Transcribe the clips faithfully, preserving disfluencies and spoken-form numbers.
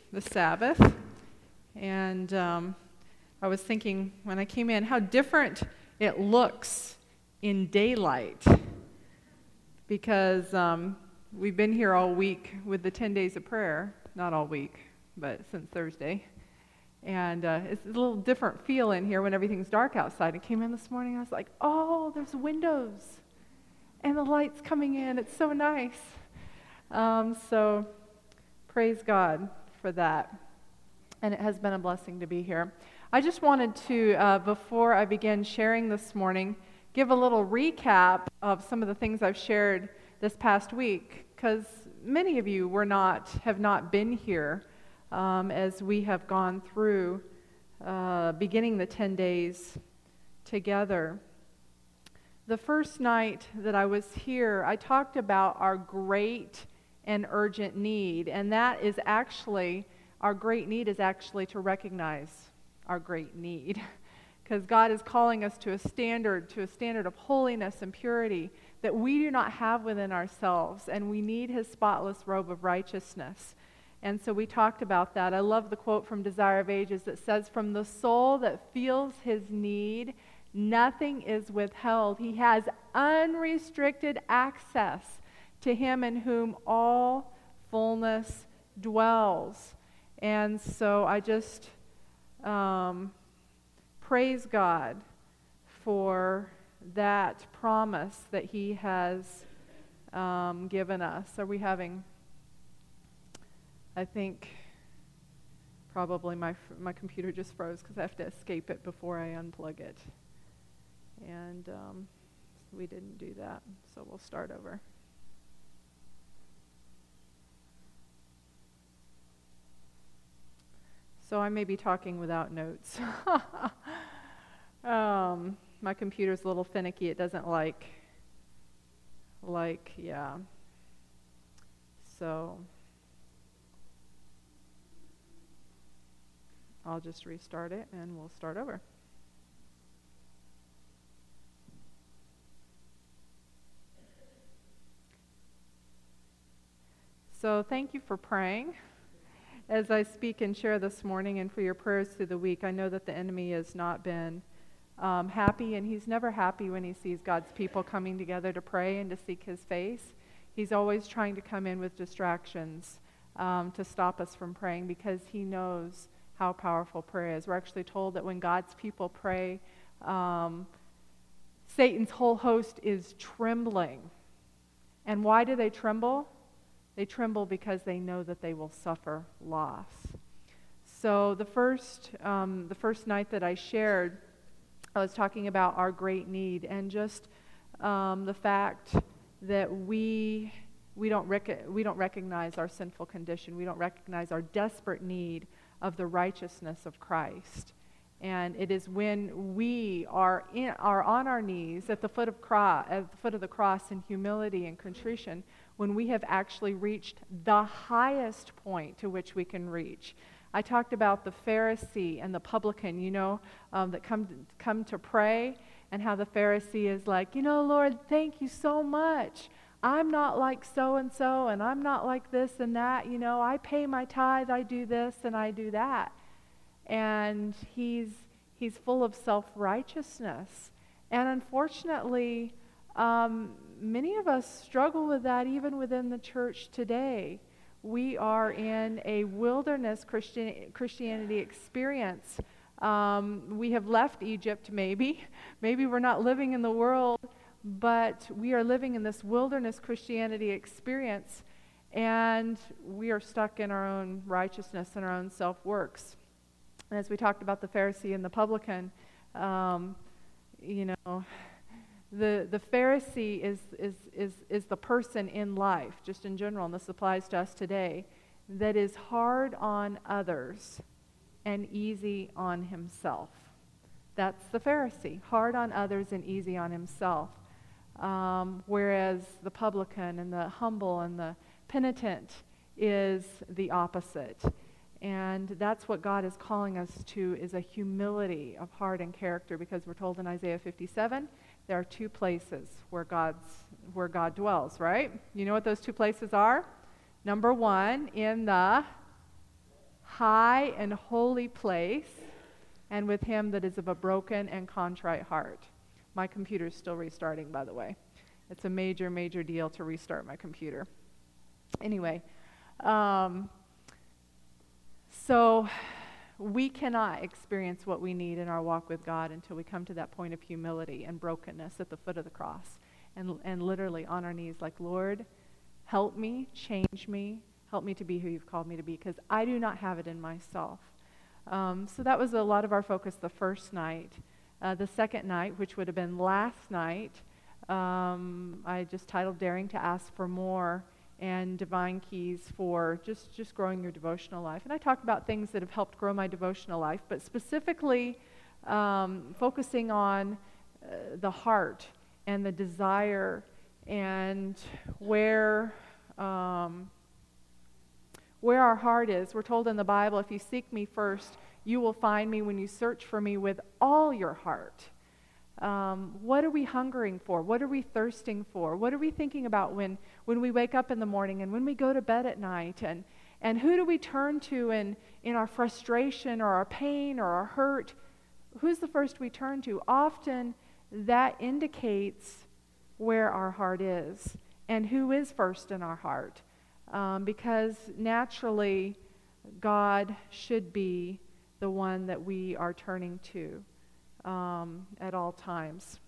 the Sabbath, and um, I was thinking when I came in how different it looks in daylight, because um, we've been here all week with the ten days of prayer, not all week, but since Thursday, and uh, it's a little different feel in here when everything's dark outside. I came in this morning, I was like, oh, there's windows, and the light's coming in. It's so nice. Um, so praise God for that. And it has been a blessing to be here. I just wanted to, uh, before I begin sharing this morning, give a little recap of some of the things I've shared this past week, because many of you were not, have not been here um, as we have gone through uh, beginning the ten days together. The first night that I was here, I talked about our great and urgent need, and that is actually, our great need is actually to recognize our great need, because God is calling us to a standard, to a standard of holiness and purity that we do not have within ourselves, and we need His spotless robe of righteousness. And so we talked about that. I love the quote from Desire of Ages that says, "From the soul that feels his need, nothing is withheld. He has unrestricted access to Him in whom all fullness dwells." And so I just um, praise God for that promise that He has um, given us. Are we having, I think, probably my my computer just froze because I have to escape it before I unplug it. And um, we didn't do that, so we'll start over. So I may be talking without notes. um, my computer's a little finicky. It doesn't like, like, yeah. So I'll just restart it and we'll start over. So thank you for praying as I speak and share this morning, and for your prayers through the week. I know that the enemy has not been um, happy, and he's never happy when he sees God's people coming together to pray and to seek His face. He's always trying to come in with distractions um, to stop us from praying, because he knows how powerful prayer is. We're actually told that when God's people pray, um, Satan's whole host is trembling. And why do they tremble? They tremble because they know that they will suffer loss. So the first, um, the first night that I shared, I was talking about our great need, and just um, the fact that we we don't rec- we don't recognize our sinful condition. We don't recognize our desperate need of the righteousness of Christ. And it is when we are in, are on our knees at the foot of cross, at the foot of the cross in humility and contrition, when we have actually reached the highest point to which we can reach. I talked about the Pharisee and the publican, you know, um, that come to, come to pray, and how the Pharisee is like, you know, Lord, thank you so much. I'm not like so-and-so, and I'm not like this and that. You know, I pay my tithe, I do this, and I do that. And he's he's full of self-righteousness. And unfortunately, um, many of us struggle with that even within the church today. We are in a wilderness Christian, Christianity experience. Um, we have left Egypt, maybe. Maybe we're not living in the world, but we are living in this wilderness Christianity experience, and we are stuck in our own righteousness and our own self-works. And as we talked about the Pharisee and the publican, um, you know, the the Pharisee is, is is is the person in life, just in general, and this applies to us today, that is hard on others and easy on himself. That's the Pharisee, hard on others and easy on himself. Um, whereas the publican and the humble and the penitent is the opposite. And that's what God is calling us to, is a humility of heart and character, because we're told in Isaiah fifty-seven, there are two places where God's where God dwells, right? You know what those two places are? Number one, in the high and holy place, and with him that is of a broken and contrite heart. My computer's still restarting, by the way. It's a major, major deal to restart my computer. Anyway, um, so we cannot experience what we need in our walk with God until we come to that point of humility and brokenness at the foot of the cross, and, and literally on our knees like, Lord, help me, change me, help me to be who you've called me to be, because I do not have it in myself. Um, so that was a lot of our focus the first night. Uh, the second night, which would have been last night, um, I just titled Daring to Ask for More, and Divine Keys for just, just growing your devotional life. And I talked about things that have helped grow my devotional life, but specifically um, focusing on uh, the heart and the desire and where um, where our heart is. We're told in the Bible, if you seek me first, you will find me when you search for me with all your heart. Um, what are we hungering for? What are we thirsting for? What are we thinking about when, when we wake up in the morning and when we go to bed at night? And, and who do we turn to in, in our frustration or our pain or our hurt? Who's the first we turn to? Often that indicates where our heart is and who is first in our heart. Um, because naturally, God should be the one that we are turning to um, at all times.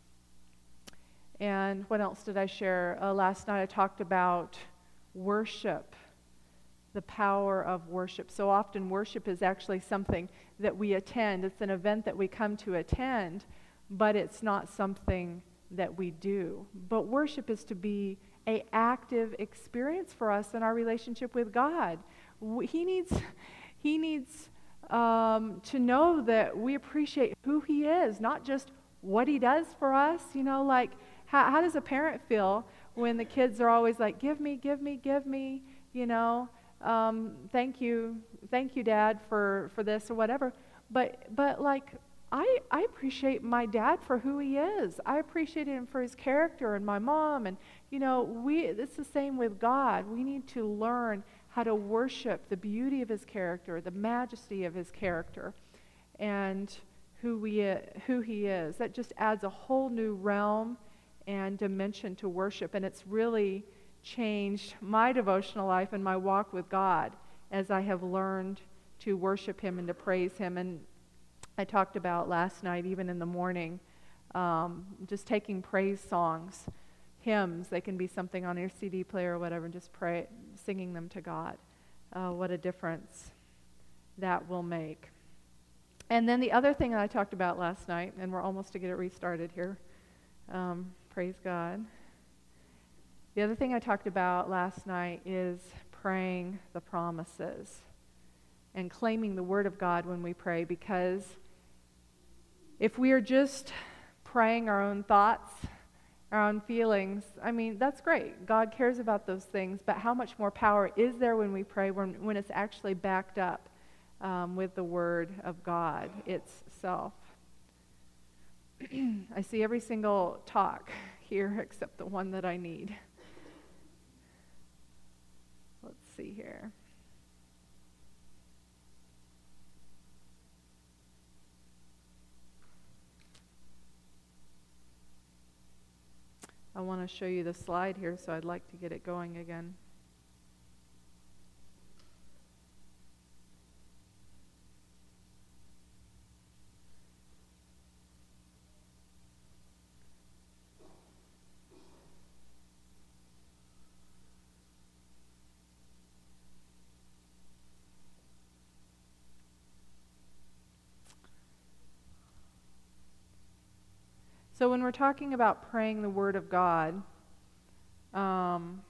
And what else did I share? Uh, last night I talked about worship, the power of worship. So often worship is actually something that we attend. It's an event that we come to attend, but it's not something that we do. But worship is to be an active experience for us in our relationship with God. He needs, he needs um, to know that we appreciate who he is, not just what he does for us. You know, like, how, how does a parent feel when the kids are always like, give me, give me, give me, you know, um, thank you, thank you, Dad, for, for this or whatever. But, but like, I, I appreciate my dad for who he is. I appreciate him for his character, and my mom. And, you know, we it's the same with God. We need to learn how to worship the beauty of his character, the majesty of his character, and who, we, who he is. That just adds a whole new realm and dimension to worship. And it's really changed my devotional life and my walk with God as I have learned to worship him and to praise him. And I talked about last night, even in the morning, um, just taking praise songs, hymns. They can be something on your C D player or whatever, and just pray, singing them to God. Uh, what a difference that will make. And then the other thing that I talked about last night, and we're almost to get it restarted here. Um, praise God. The other thing I talked about last night is praying the promises and claiming the Word of God when we pray, because if we are just praying our own thoughts, our own feelings, I mean, that's great. God cares about those things, but how much more power is there when we pray when, when it's actually backed up um, with the Word of God itself? I see every single talk here except the one that I need. Let's see here. I want to show you the slide here, so I'd like to get it going again. So when we're talking about praying the Word of God, um,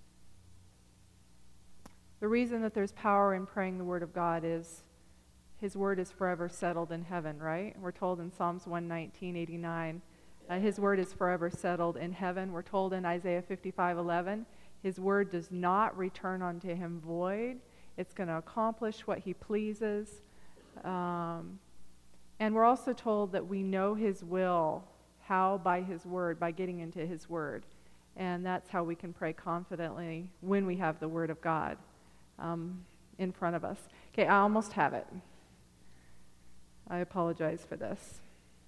the reason that there's power in praying the Word of God is His Word is forever settled in heaven, right? We're told in Psalms one nineteen, eighty-nine, uh, His Word is forever settled in heaven. We're told in Isaiah fifty-five, eleven, His Word does not return unto Him void. It's going to accomplish what He pleases. Um, and we're also told that we know His will. How? By His Word, by getting into His Word. And that's how we can pray confidently when we have the Word of God um, in front of us. Okay, I almost have it. I apologize for this.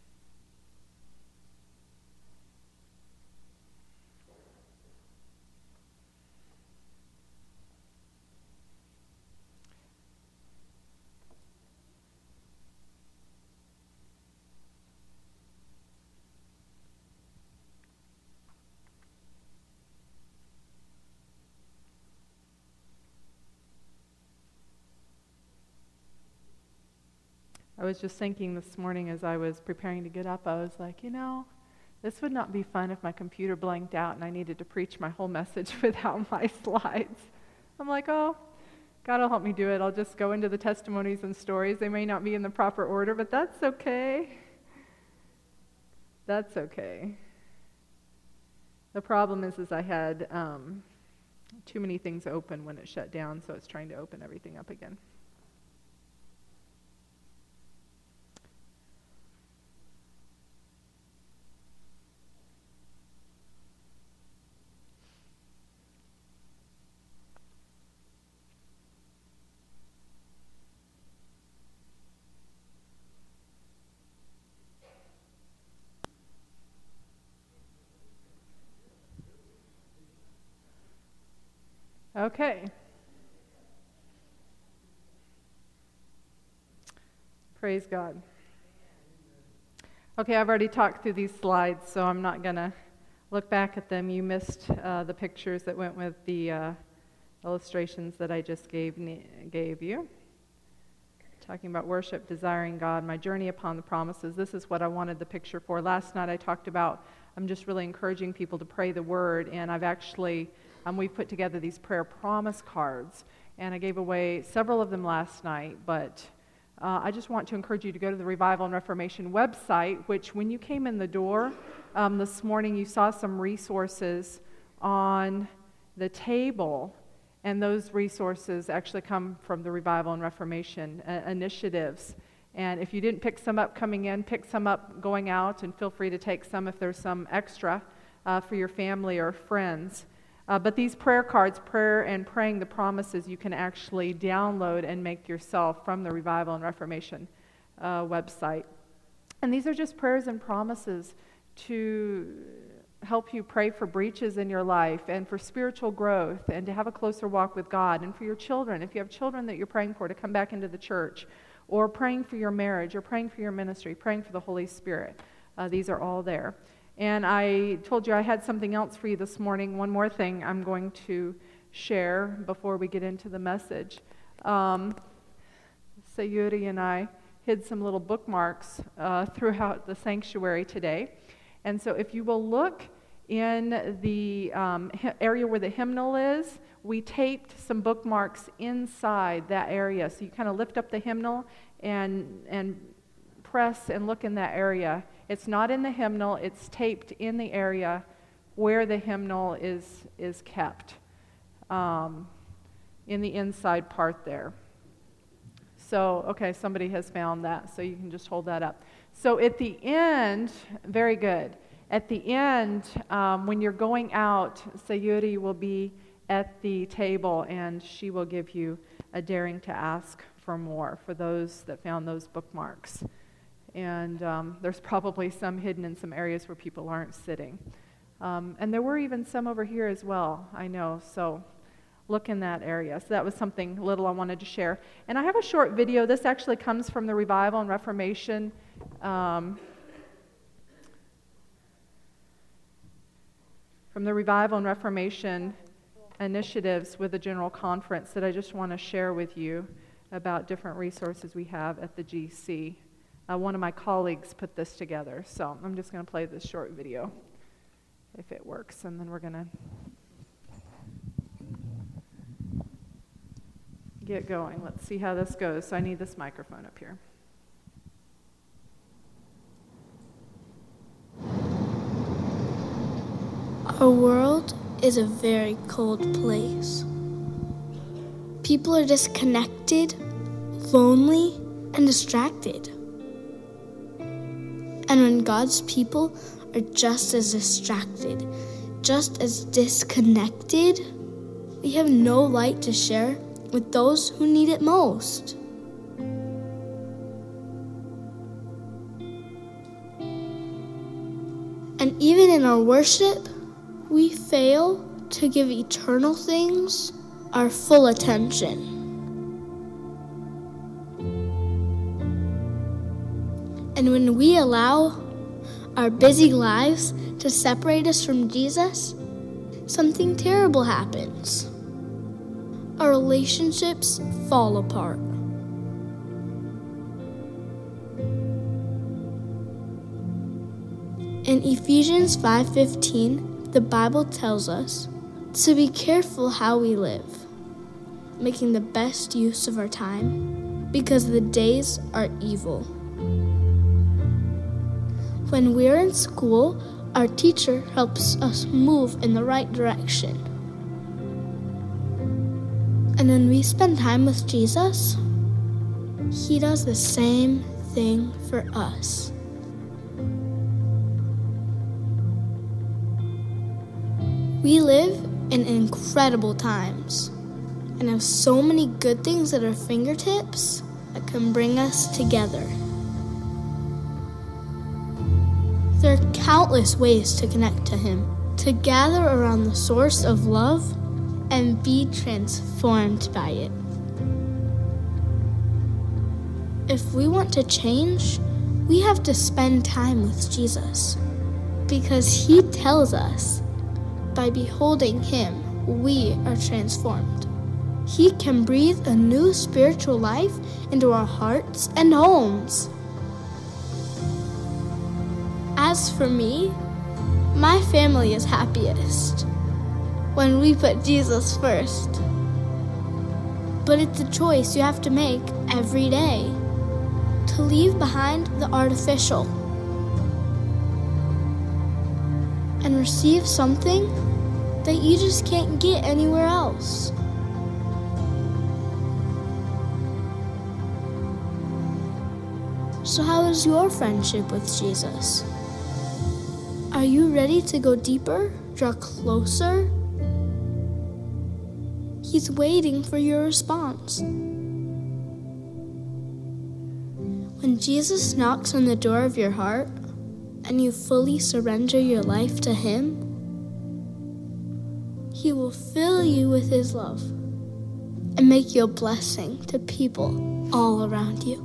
I was just thinking this morning as I was preparing to get up, I was like, you know, this would not be fun if my computer blanked out and I needed to preach my whole message without my slides. I'm like, oh, God will help me do it. I'll just go into the testimonies and stories. They may not be in the proper order, but that's okay. That's okay. The problem is, is I had um, too many things open when it shut down, so it's trying to open everything up again. Okay. Praise God. Okay, I've already talked through these slides, so I'm not going to look back at them. You missed uh, the pictures that went with the uh, illustrations that I just gave gave you. Talking about worship, desiring God, my journey upon the promises. This is what I wanted the picture for. Last night I talked about, I'm just really encouraging people to pray the word, and I've actually, um, we've put together these prayer promise cards, and I gave away several of them last night, but uh, I just want to encourage you to go to the Revival and Reformation website, which when you came in the door um, this morning, you saw some resources on the table. And those resources actually come from the Revival and Reformation uh, initiatives. And if you didn't pick some up coming in, pick some up going out, and feel free to take some if there's some extra uh, for your family or friends. Uh, but these prayer cards, prayer and praying the promises, you can actually download and make yourself from the Revival and Reformation uh, website. And these are just prayers and promises to help you pray for breaches in your life and for spiritual growth and to have a closer walk with God, and for your children, if you have children that you're praying for to come back into the church, or praying for your marriage, or praying for your ministry, praying for the Holy Spirit. Uh, these are all there. And I told you I had something else for you this morning. One more thing I'm going to share before we get into the message. Um, Sayuri and I hid some little bookmarks uh, throughout the sanctuary today. And so if you will look in the um, area where the hymnal is, we taped some bookmarks inside that area. So you kind of lift up the hymnal and and press and look in that area. It's not in the hymnal, it's taped in the area where the hymnal is, is kept, um, in the inside part there. So, okay, somebody has found that, so you can just hold that up. So at the end, very good. At the end, um, when you're going out, Sayuri will be at the table, and she will give you a daring to ask for more for those that found those bookmarks. And um, there's probably some hidden in some areas where people aren't sitting. Um, and there were even some over here as well, I know. So look in that area. So that was something little I wanted to share. And I have a short video. This actually comes from the Revival and Reformation um, from the Revival and Reformation initiatives with the General Conference that I just want to share with you about different resources we have at the G C. Uh, one of my colleagues put this together, so I'm just going to play this short video if it works, and then we're going to get going. Let's see how this goes. So I need this microphone up here. Our world is a very cold place. People are disconnected, lonely, and distracted. And when God's people are just as distracted, just as disconnected, we have no light to share with those who need it most. And even in our worship, we fail to give eternal things our full attention. And when we allow our busy lives to separate us from Jesus, something terrible happens. Our relationships fall apart. In Ephesians five fifteen, the Bible tells us to be careful how we live, making the best use of our time, because the days are evil. When we're in school, our teacher helps us move in the right direction. And when we spend time with Jesus, He does the same thing for us. We live in incredible times and have so many good things at our fingertips that can bring us together. There are countless ways to connect to Him, to gather around the source of love and be transformed by it. If we want to change, we have to spend time with Jesus, because He tells us, by beholding Him, we are transformed. He can breathe a new spiritual life into our hearts and homes. As for me, my family is happiest when we put Jesus first. But it's a choice you have to make every day, to leave behind the artificial and receive something that you just can't get anywhere else. So how is your friendship with Jesus? Are you ready to go deeper, draw closer? He's waiting for your response. When Jesus knocks on the door of your heart and you fully surrender your life to Him, He will fill you with His love and make you a blessing to people all around you.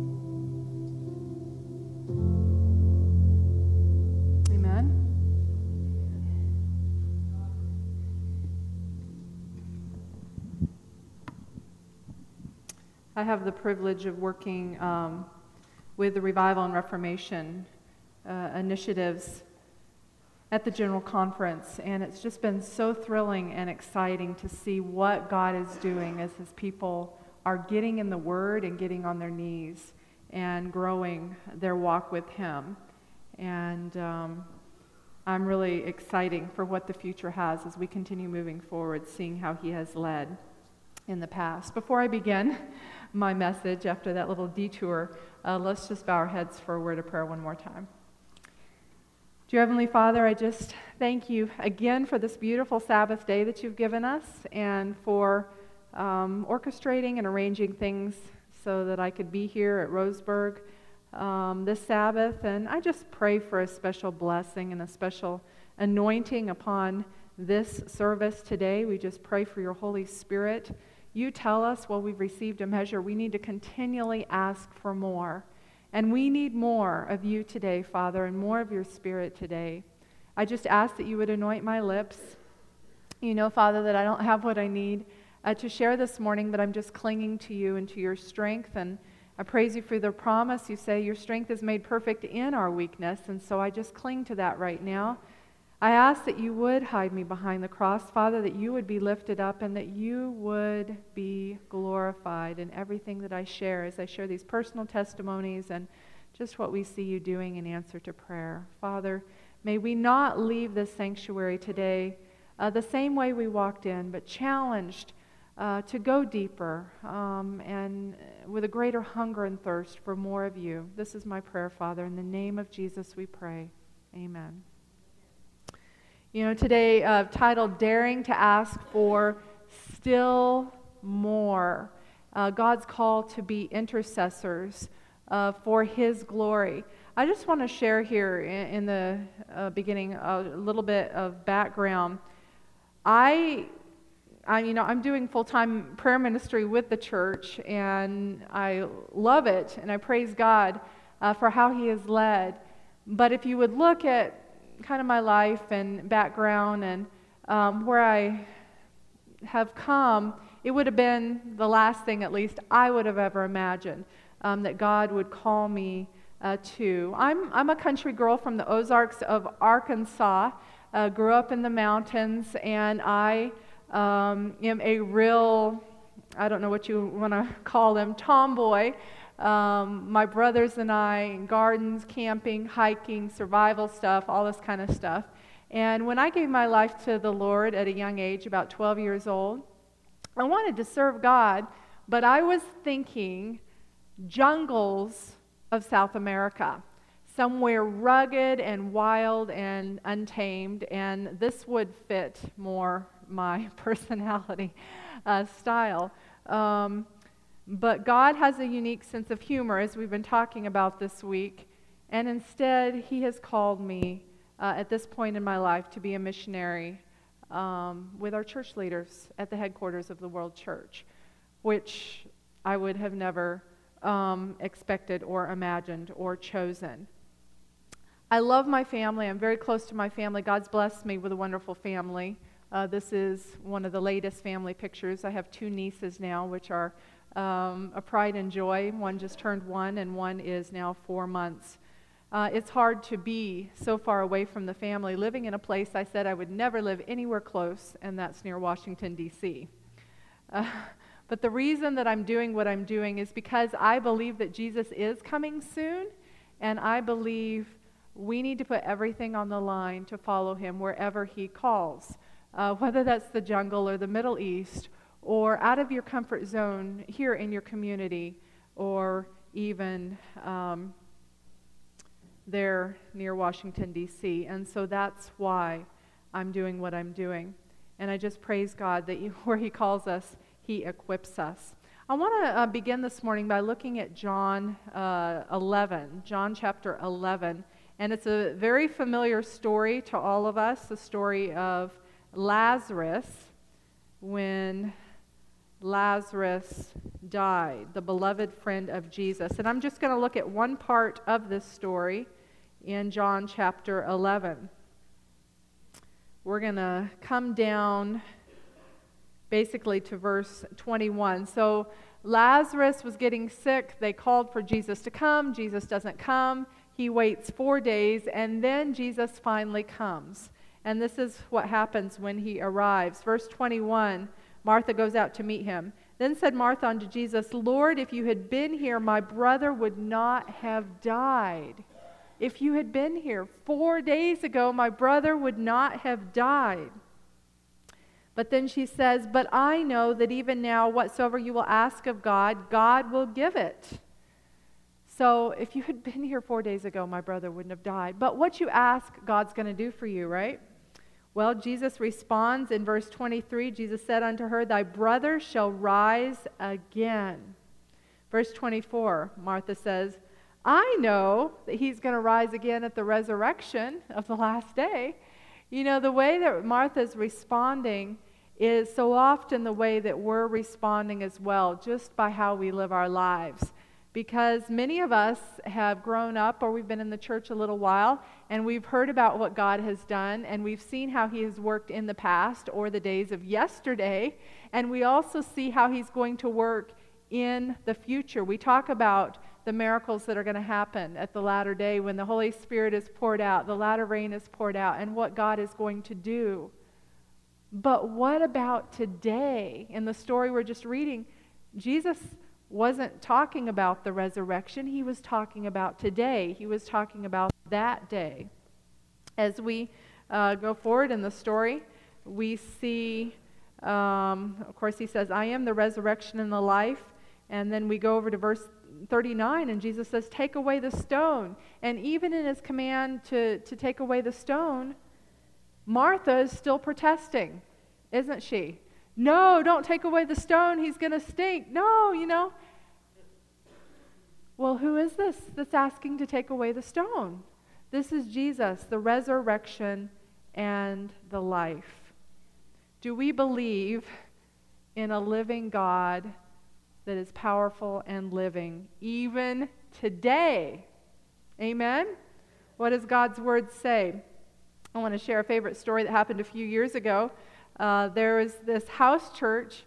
I have the privilege of working um, with the Revival and Reformation uh, initiatives at the General Conference, and it's just been so thrilling and exciting to see what God is doing as His people are getting in the Word and getting on their knees and growing their walk with Him. And um, I'm really excited for what the future has as we continue moving forward, seeing how He has led in the past. Before I begin my message after that little detour, uh, let's just bow our heads for a word of prayer one more time. Dear Heavenly Father, I just thank You again for this beautiful Sabbath day that You've given us, and for um, orchestrating and arranging things so that I could be here at Roseburg um, this Sabbath. And I just pray for a special blessing and a special anointing upon this service today. We just pray for Your Holy Spirit. You tell us, well, we've received a measure. We need to continually ask for more. And we need more of You today, Father, and more of Your Spirit today. I just ask that You would anoint my lips. You know, Father, that I don't have what I need uh, to share this morning, but I'm just clinging to You and to Your strength. And I praise You for the promise. You say Your strength is made perfect in our weakness. And so I just cling to that right now. I ask that You would hide me behind the cross, Father, that You would be lifted up and that You would be glorified in everything that I share as I share these personal testimonies and just what we see You doing in answer to prayer. Father, may we not leave this sanctuary today uh, the same way we walked in, but challenged uh, to go deeper um, and with a greater hunger and thirst for more of You. This is my prayer, Father. In the name of Jesus we pray. Amen. You know, today uh, titled Daring to Ask for Still More. Uh, God's call to be intercessors uh, for His glory. I just want to share here in, in the uh, beginning a little bit of background. I, I, you know, I'm doing full-time prayer ministry with the church, and I love it, and I praise God uh, for how He has led. But if you would look at kind of my life and background and um, where I have come, it would have been the last thing, at least, I would have ever imagined um, that God would call me uh, to. I'm, I'm a country girl from the Ozarks of Arkansas, uh, grew up in the mountains, and I um, am a real, I don't know what you want to call them, tomboy. Um, my brothers and I, gardens, camping, hiking, survival stuff, all this kind of stuff. And when I gave my life to the Lord at a young age, about twelve years old, I wanted to serve God, but I was thinking jungles of South America, somewhere rugged and wild and untamed, and this would fit more my personality uh, style. Um, But God has a unique sense of humor, as we've been talking about this week, and instead He has called me uh, at this point in my life to be a missionary um, with our church leaders at the headquarters of the World Church, which I would have never um, expected or imagined or chosen. I love my family. I'm very close to my family. God's blessed me with a wonderful family. Uh, this is one of the latest family pictures. I have two nieces now, which are Um, a pride and joy. One just turned one, and one is now four months. Uh, it's hard to be so far away from the family, living in a place I said I would never live anywhere close, and that's near Washington, D C Uh, but the reason that I'm doing what I'm doing is because I believe that Jesus is coming soon, and I believe we need to put everything on the line to follow Him wherever He calls, uh, whether that's the jungle or the Middle East, or out of your comfort zone here in your community, or even um, there near Washington, D C And so that's why I'm doing what I'm doing. And I just praise God that you, where He calls us, He equips us. I want to uh, begin this morning by looking at John uh, eleven, John chapter eleven. And it's a very familiar story to all of us, the story of Lazarus, when Lazarus died, the beloved friend of Jesus. And I'm just going to look at one part of this story in John chapter eleven. We're going to come down basically to verse twenty-one. So Lazarus was getting sick. They called for Jesus to come. Jesus doesn't come. He waits four days, and then Jesus finally comes. And this is what happens when He arrives. Verse twenty-one, Martha goes out to meet Him. Then said Martha unto Jesus, Lord, if you had been here, my brother would not have died. If you had been here four days ago, my brother would not have died. But then she says, but I know that even now, whatsoever you will ask of God, God will give it. So if you had been here four days ago, my brother wouldn't have died. But what you ask, God's going to do for you, right? Well, Jesus responds in verse twenty-three. Jesus said unto her, thy brother shall rise again. Verse twenty-four, Martha says, I know that he's going to rise again at the resurrection of the last day. You know, the way that Martha's responding is so often the way that we're responding as well, just by how we live our lives. Because many of us have grown up, or we've been in the church a little while, and we've heard about what God has done, and we've seen how He has worked in the past or the days of yesterday, and we also see how He's going to work in the future. We talk about the miracles that are going to happen at the latter day when the Holy Spirit is poured out, the latter rain is poured out, and what God is going to do. But what about today? In the story we're just reading, Jesus wasn't talking about the resurrection. He was talking about today. He was talking about that day. As we uh, go forward in the story, we see, um, of course, He says, I am the resurrection and the life. And then we go over to verse thirty-nine, and Jesus says, take away the stone. And even in His command to, to take away the stone, Martha is still protesting, isn't she? No, don't take away the stone. He's going to stink. No, you know. Well, who is this that's asking to take away the stone? This is Jesus, the resurrection and the life. Do we believe in a living God that is powerful and living even today? Amen? What does God's word say? I want to share a favorite story that happened a few years ago. Uh, there was this house church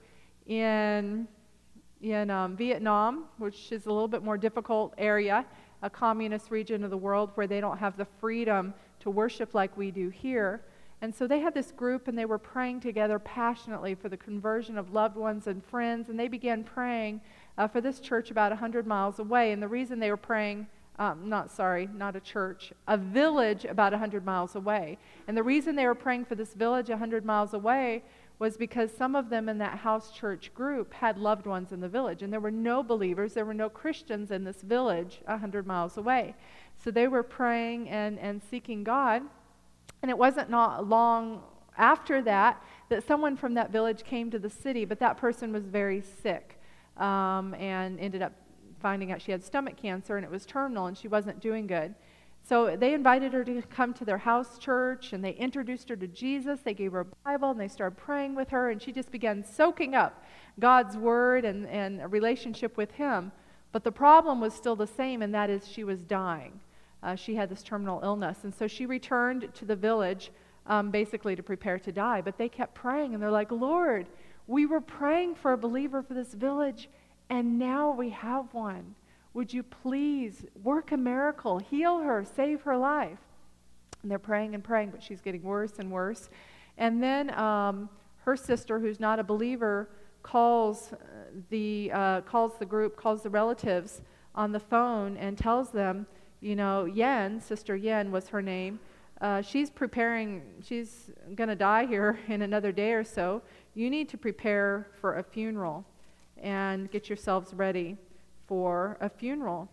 in in um, Vietnam, which is a little bit more difficult area, a communist region of the world where they don't have the freedom to worship like we do here. And so they had this group, and they were praying together passionately for the conversion of loved ones and friends, and they began praying uh, for this church about one hundred miles away. And the reason they were praying, um, not sorry, not a church, a village about one hundred miles away. And the reason they were praying for this village one hundred miles away was because some of them in that house church group had loved ones in the village, and there were no believers, there were no Christians in this village one hundred miles away. So they were praying and, and seeking God, and it wasn't not long after that that someone from that village came to the city, but that person was very sick um, and ended up finding out she had stomach cancer, and it was terminal, and she wasn't doing good. So they invited her to come to their house church, and they introduced her to Jesus. They gave her a Bible, and they started praying with her, and she just began soaking up God's word and, and a relationship with him. But the problem was still the same, and that is she was dying. Uh, she had this terminal illness, and so she returned to the village um, basically to prepare to die. But they kept praying, and they're like, Lord, we were praying for a believer for this village, and now we have one. Would you please work a miracle, heal her, save her life? And they're praying and praying, but she's getting worse and worse. And then um, her sister, who's not a believer, calls the uh, calls the group, calls the relatives on the phone and tells them, you know, Yen, Sister Yen was her name, uh, she's preparing, she's going to die here in another day or so. You need to prepare for a funeral and get yourselves ready for a funeral.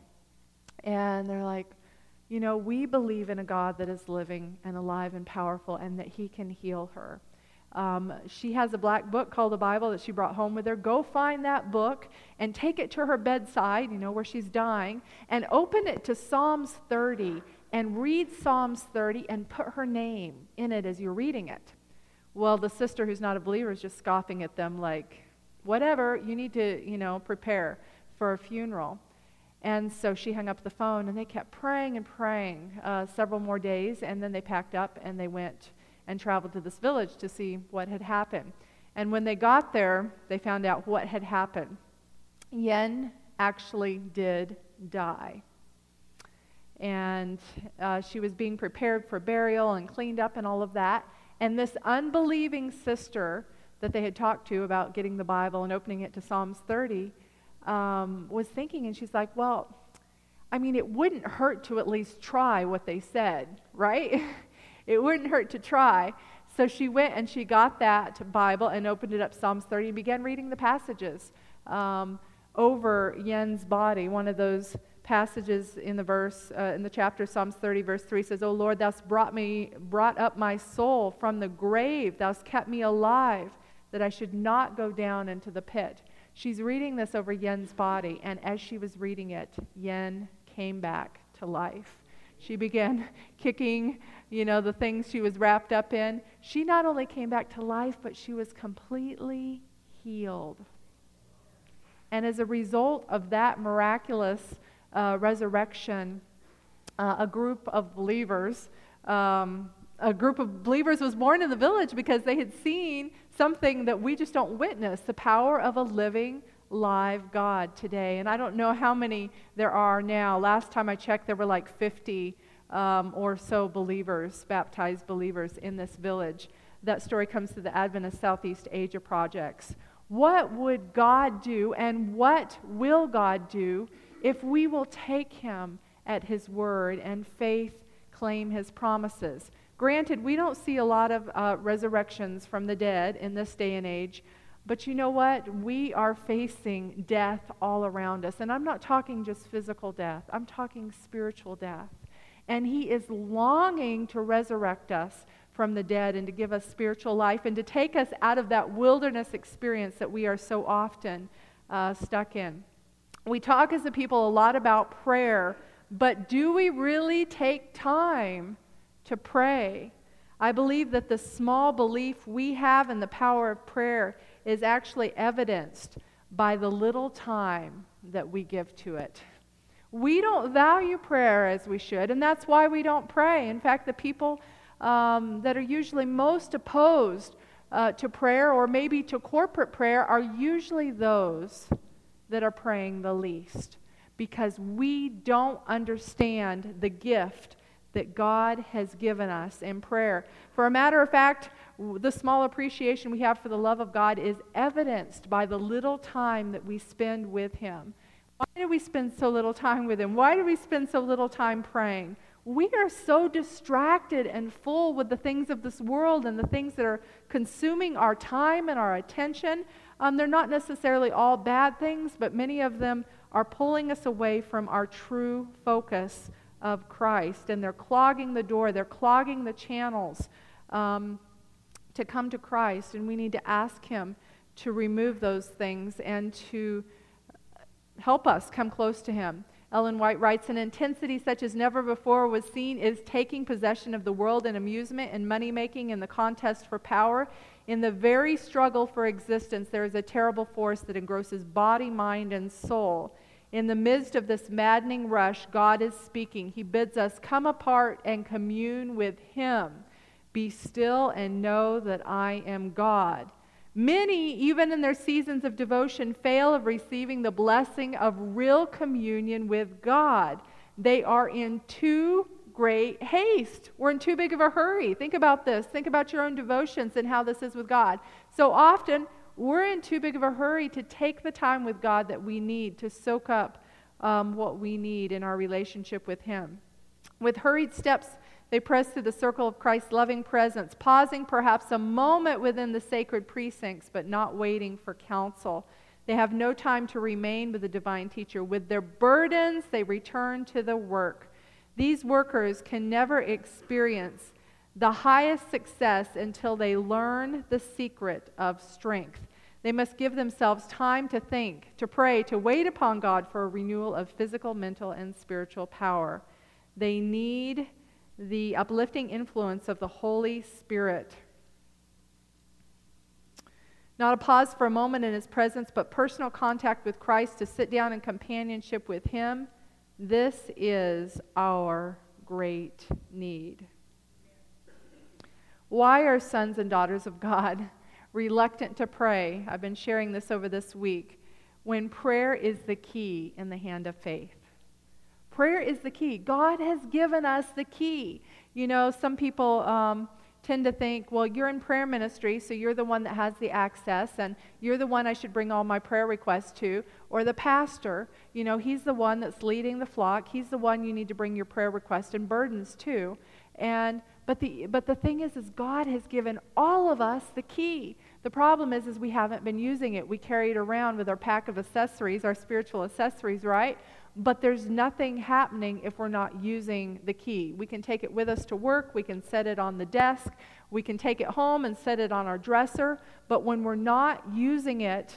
And they're like, you know, we believe in a God that is living and alive and powerful, and that he can heal her. Um, she has a black book called the Bible that she brought home with her. Go find that book and take it to her bedside, you know, where she's dying, and open it to Psalms thirty and read Psalms thirty and put her name in it as you're reading it. Well, the sister who's not a believer is just scoffing at them like, whatever, you need to, you know, prepare for a funeral. And so she hung up the phone, and they kept praying and praying uh, several more days, and then they packed up and they went and traveled to this village to see what had happened. And when they got there, they found out what had happened. Yen actually did die. And uh, she was being prepared for burial and cleaned up and all of that. And this unbelieving sister that they had talked to about getting the Bible and opening it to Psalms thirty um, was thinking, and she's like, well, I mean, it wouldn't hurt to at least try what they said, right? It wouldn't hurt to try. So she went and she got that Bible and opened it up, Psalms thirty, and began reading the passages um, over Yen's body. One of those passages in the verse, uh, in the chapter, Psalms thirty, verse three says, O Lord, thou hast brought me, brought up my soul from the grave. Thou hast kept me alive, that I should not go down into the pit. She's reading this over Yen's body, and as she was reading it, Yen came back to life. She began kicking, you know, the things she was wrapped up in. She not only came back to life, but she was completely healed. And as a result of that miraculous uh, resurrection, uh, a group of believers, um, a group of believers was born in the village because they had seen something that we just don't witness, the power of a living, live God today. And I don't know how many there are now. Last time I checked, there were like fifty um, or so believers, baptized believers in this village. That story comes through the Adventist Southeast Asia projects. What would God do, and what will God do if we will take him at his word and faith claim his promises? Granted, we don't see a lot of uh, resurrections from the dead in this day and age, but you know what? We are facing death all around us. And I'm not talking just physical death. I'm talking spiritual death. And he is longing to resurrect us from the dead and to give us spiritual life and to take us out of that wilderness experience that we are so often uh, stuck in. We talk as a people a lot about prayer, but do we really take time to pray? I believe that the small belief we have in the power of prayer is actually evidenced by the little time that we give to it. We don't value prayer as we should, and that's why we don't pray. In fact, the people um, that are usually most opposed uh, to prayer, or maybe to corporate prayer, are usually those that are praying the least, because we don't understand the gift that God has given us in prayer. For a matter of fact, the small appreciation we have for the love of God is evidenced by the little time that we spend with Him. Why do we spend so little time with Him? Why do we spend so little time praying? We are so distracted and full with the things of this world and the things that are consuming our time and our attention. Um, they're not necessarily all bad things, but many of them are pulling us away from our true focus of Christ, and they're clogging the door, they're clogging the channels um, to come to Christ, and we need to ask Him to remove those things and to help us come close to Him. Ellen White writes, an intensity such as never before was seen is taking possession of the world in amusement and money-making in the contest for power. In the very struggle for existence, there is a terrible force that engrosses body, mind, and soul. In the midst of this maddening rush, God is speaking. He bids us come apart and commune with Him. Be still and know that I am God. Many, even in their seasons of devotion, fail of receiving the blessing of real communion with God. They are in too great haste. We're in too big of a hurry. Think about this. Think about your own devotions and how this is with God. So often, we're in too big of a hurry to take the time with God that we need to soak up um, what we need in our relationship with Him. With hurried steps, they press through the circle of Christ's loving presence, pausing perhaps a moment within the sacred precincts, but not waiting for counsel. They have no time to remain with the divine teacher. With their burdens, they return to the work. These workers can never experience the highest success until they learn the secret of strength. They must give themselves time to think, to pray, to wait upon God for a renewal of physical, mental, and spiritual power. They need the uplifting influence of the Holy Spirit. Not a pause for a moment in His presence, but personal contact with Christ, to sit down in companionship with Him. This is our great need. Why are sons and daughters of God reluctant to pray? I've been sharing this over this week. When prayer is the key in the hand of faith. Prayer is the key. God has given us the key. You know, some people um, tend to think, well, you're in prayer ministry, so you're the one that has the access, and you're the one I should bring all my prayer requests to. Or the pastor, you know, he's the one that's leading the flock. He's the one you need to bring your prayer requests and burdens to. And but the but the thing is, is God has given all of us the key. The problem is, is we haven't been using it. We carry it around with our pack of accessories, our spiritual accessories, right? But there's nothing happening if we're not using the key. We can take it with us to work. We can set it on the desk. We can take it home and set it on our dresser. But when we're not using it,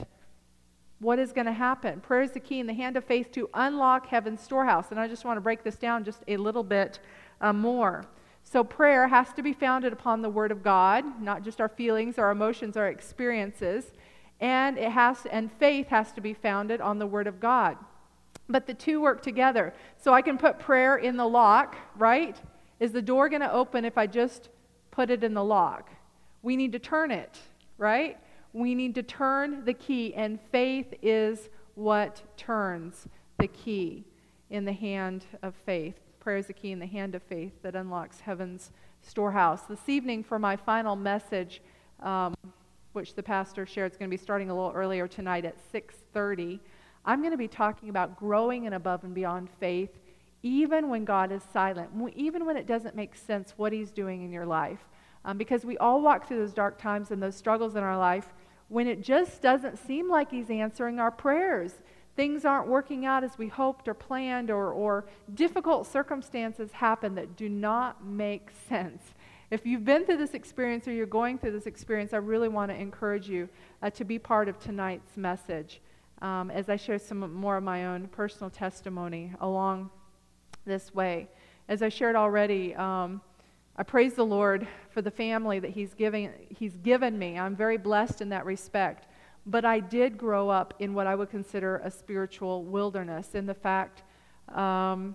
what is going to happen? Prayer is the key in the hand of faith to unlock heaven's storehouse. And I just want to break this down just a little bit uh, more. So prayer has to be founded upon the Word of God, not just our feelings, our emotions, our experiences. And it has, and faith has to be founded on the Word of God. But the two work together. So I can put prayer in the lock, right? Is the door going to open if I just put it in the lock? We need to turn it, right? We need to turn the key, and faith is what turns the key in the hand of faith. Prayer is the key in the hand of faith that unlocks heaven's storehouse. This evening, for my final message, um, which the pastor shared, it's going to be starting a little earlier tonight at six thirty. I'm going to be talking about growing in above and beyond faith, even when God is silent, even when it doesn't make sense what He's doing in your life. Um, because we all walk through those dark times and those struggles in our life when it just doesn't seem like He's answering our prayers. Things aren't working out as we hoped or planned, or, or difficult circumstances happen that do not make sense. If you've been through this experience or you're going through this experience, I really want to encourage you uh, to be part of tonight's message. um, as I share some more of my own personal testimony along this way. As I shared already, um, I praise the Lord for the family that He's giving, He's given me. I'm very blessed in that respect. But I did grow up in what I would consider a spiritual wilderness, in the fact um,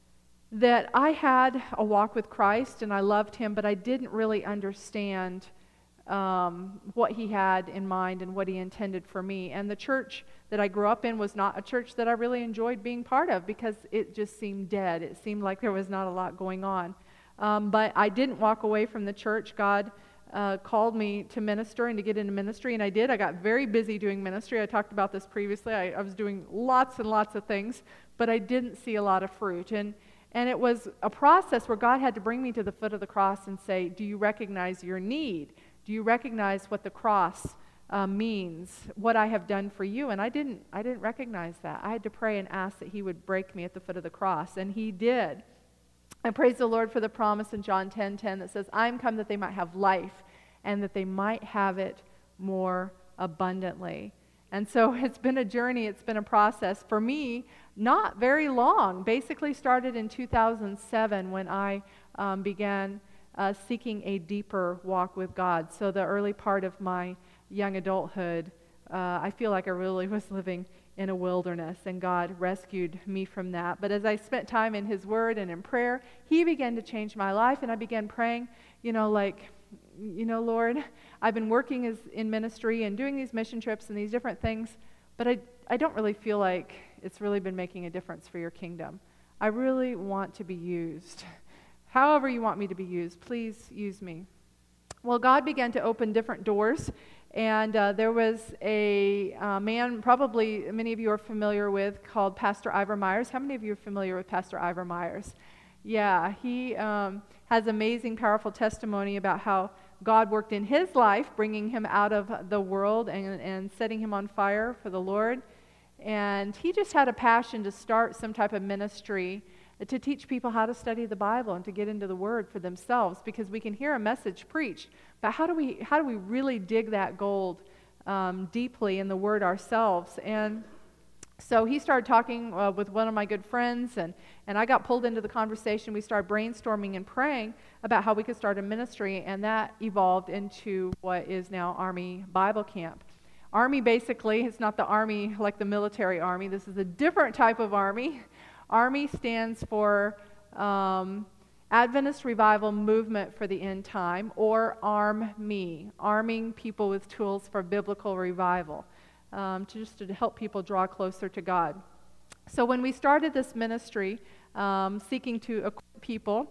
that I had a walk with Christ and I loved Him, but I didn't really understand um, what He had in mind and what He intended for me. And the church that I grew up in was not a church that I really enjoyed being part of, because it just seemed dead. It seemed like there was not a lot going on. Um, but I didn't walk away from the church. God uh, called me to minister and to get into ministry, and I did. I got very busy doing ministry. I talked about this previously. I, I was doing lots and lots of things, but I didn't see a lot of fruit. And And it was a process where God had to bring me to the foot of the cross and say, do you recognize your need? Do you recognize what the cross uh, means, what I have done for you? And I didn't, I didn't recognize that. I had to pray and ask that He would break me at the foot of the cross, and He did. I praise the Lord for the promise in John ten ten that says, I am come that they might have life, and that they might have it more abundantly. And so it's been a journey, it's been a process. For me, not very long. Basically started in two thousand seven when I um, began uh, seeking a deeper walk with God. So the early part of my young adulthood, uh, I feel like I really was living in a wilderness, and God rescued me from that. But as I spent time in His Word and in prayer, He began to change my life, and I began praying, you know, like, you know, Lord, I've been working as in ministry and doing these mission trips and these different things, but I, I don't really feel like it's really been making a difference for your kingdom. I really want to be used. However you want me to be used, please use me. Well, God began to open different doors, and uh, there was a uh, man probably many of you are familiar with called Pastor Ivor Myers. How many of you are familiar with Pastor Ivor Myers? Yeah, he um, has amazing, powerful testimony about how God worked in his life, bringing him out of the world and, and setting him on fire for the Lord. And he just had a passion to start some type of ministry to teach people how to study the Bible and to get into the Word for themselves, because we can hear a message preached, but how do we how do we really dig that gold um, deeply in the Word ourselves? And so he started talking uh, with one of my good friends, and, and I got pulled into the conversation. We started brainstorming and praying about how we could start a ministry, and that evolved into what is now Army Bible Camp. Army basically is not the Army like the military Army. This is a different type of Army. Army stands for um, Adventist Revival Movement for the End Time, or Arm Me, arming people with tools for biblical revival, um, to just to help people draw closer to God. So when we started this ministry, um, seeking to equip people,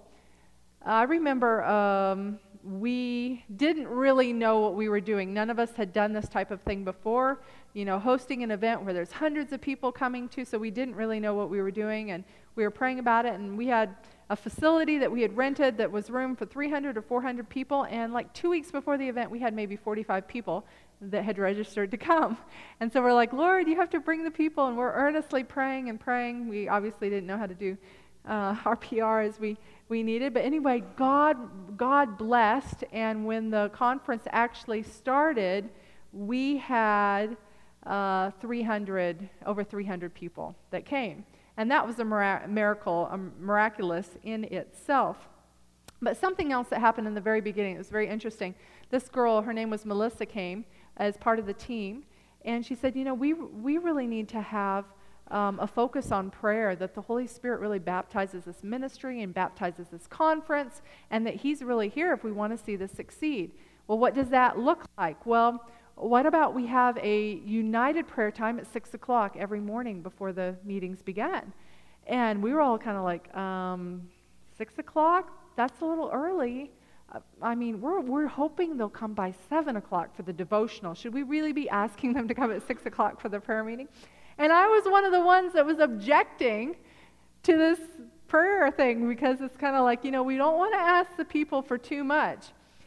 I remember um, we didn't really know what we were doing. None of us had done this type of thing before, you know, hosting an event where there's hundreds of people coming to, so we didn't really know what we were doing, and we were praying about it, and we had a facility that we had rented that was room for three hundred or four hundred people, and like two weeks before the event, we had maybe forty-five people that had registered to come. And so we're like, Lord, you have to bring the people, and we're earnestly praying and praying. We obviously didn't know how to do uh, our P R as we we needed. But anyway, God, God blessed, and when the conference actually started, we had uh, three hundred, over three hundred people that came. And that was a mira- miracle, a miraculous in itself. But something else that happened in the very beginning, it was very interesting. This girl, her name was Melissa, came as part of the team, and she said, you know, we we really need to have Um, a focus on prayer, that the Holy Spirit really baptizes this ministry and baptizes this conference, and that He's really here if we want to see this succeed. Well, what does that look like? Well, what about we have a united prayer time at six o'clock every morning before the meetings began? And we were all kind of like, um, six o'clock? That's a little early. I mean, we're we're hoping they'll come by seven o'clock for the devotional. Should we really be asking them to come at six o'clock for the prayer meeting? And I was one of the ones that was objecting to this prayer thing, because it's kind of like, you know, we don't want to ask the people for too much.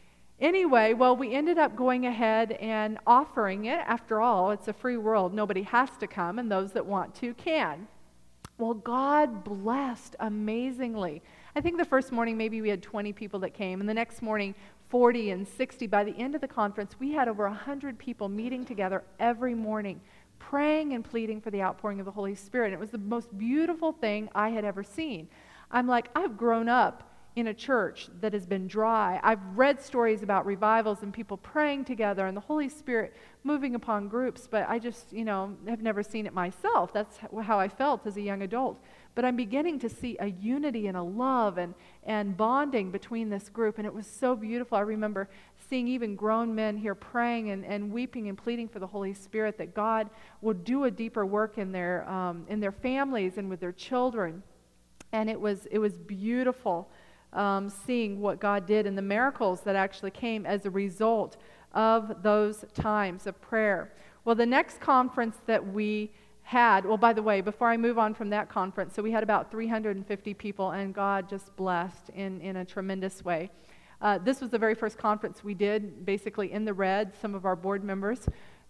Anyway, well, we ended up going ahead and offering it. After all, it's a free world. Nobody has to come, and those that want to can. Well, God blessed amazingly. I think the first morning maybe we had twenty people that came, and the next morning forty and sixty. By the end of the conference, we had over one hundred people meeting together every morning, praying and pleading for the outpouring of the Holy Spirit. It was the most beautiful thing I had ever seen. I'm like, I've grown up in a church that has been dry. I've read stories about revivals and people praying together and the Holy Spirit moving upon groups, but I just, you know, have never seen it myself. That's how I felt as a young adult. But I'm beginning to see a unity and a love and, and bonding between this group, and it was so beautiful. I remember seeing even grown men here praying and, and weeping and pleading for the Holy Spirit that God would do a deeper work in their um, in their families and with their children. And it was it was beautiful. Um, seeing what God did and the miracles that actually came as a result of those times of prayer. Well, the next conference that we had, well, by the way, before I move on from that conference, so we had about three hundred fifty people, and God just blessed in, in a tremendous way. Uh, this was the very first conference we did, basically in the red. Some of our board members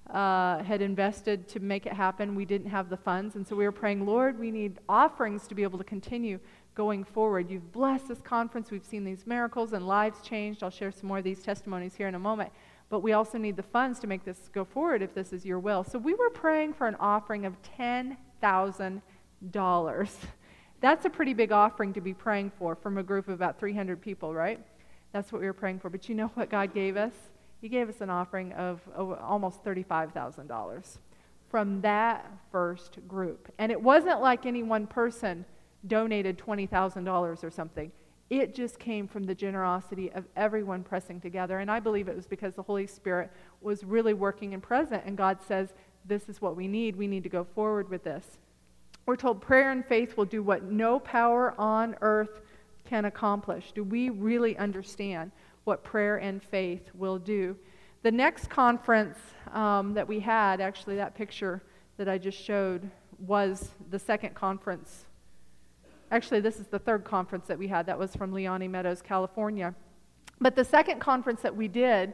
uh, had invested to make it happen. We didn't have the funds, and so we were praying, Lord, we need offerings to be able to continue going forward. You've blessed this conference. We've seen these miracles and lives changed. I'll share some more of these testimonies here in a moment. But we also need the funds to make this go forward if this is your will. So we were praying for an offering of ten thousand dollars. That's a pretty big offering to be praying for from a group of about three hundred people, right? That's what we were praying for. But you know what God gave us? He gave us an offering of oh, almost thirty-five thousand dollars from that first group. And it wasn't like any one person donated twenty thousand dollars or something. It just came from the generosity of everyone pressing together. And I believe it was because the Holy Spirit was really working and present. And God says, this is what we need. We need to go forward with this. We're told prayer and faith will do what no power on earth can accomplish. Do we really understand what prayer and faith will do? The next conference um, that we had, actually that picture that I just showed, was the second conference. Actually, this is the third conference that we had. That was from Leone Meadows, California. But the second conference that we did,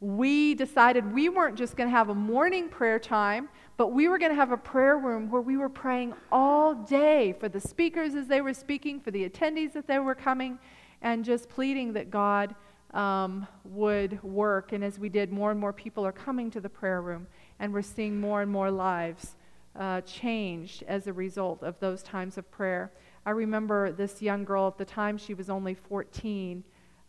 we decided we weren't just going to have a morning prayer time, but we were going to have a prayer room where we were praying all day for the speakers as they were speaking, for the attendees that they were coming, and just pleading that God um, would work. And as we did, more and more people are coming to the prayer room, and we're seeing more and more lives uh, changed as a result of those times of prayer. I remember this young girl at the time, she was only fourteen,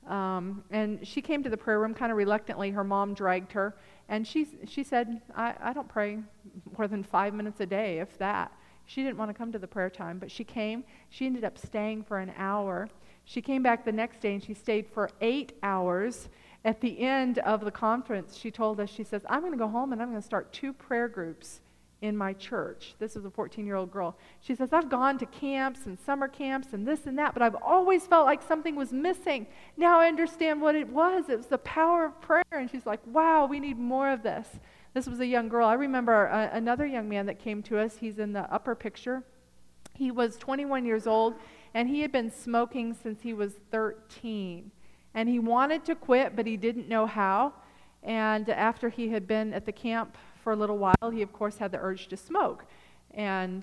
um, and she came to the prayer room kind of reluctantly. Her mom dragged her, and she she said, I, I don't pray more than five minutes a day, if that. She didn't want to come to the prayer time, but she came. She ended up staying for an hour. She came back the next day, and she stayed for eight hours. At the end of the conference, she told us, she says, I'm going to go home, and I'm going to start two prayer groups in my church. This is a fourteen-year-old girl. She says, I've gone to camps and summer camps and this and that, but I've always felt like something was missing. Now I understand what it was. It was the power of prayer. And she's like, wow, we need more of this. This was a young girl. I remember a, another young man that came to us. He's in the upper picture. He was twenty-one years old, and he had been smoking since he was thirteen. And he wanted to quit, but he didn't know how. And after he had been at the camp for a little while, he of course had the urge to smoke. And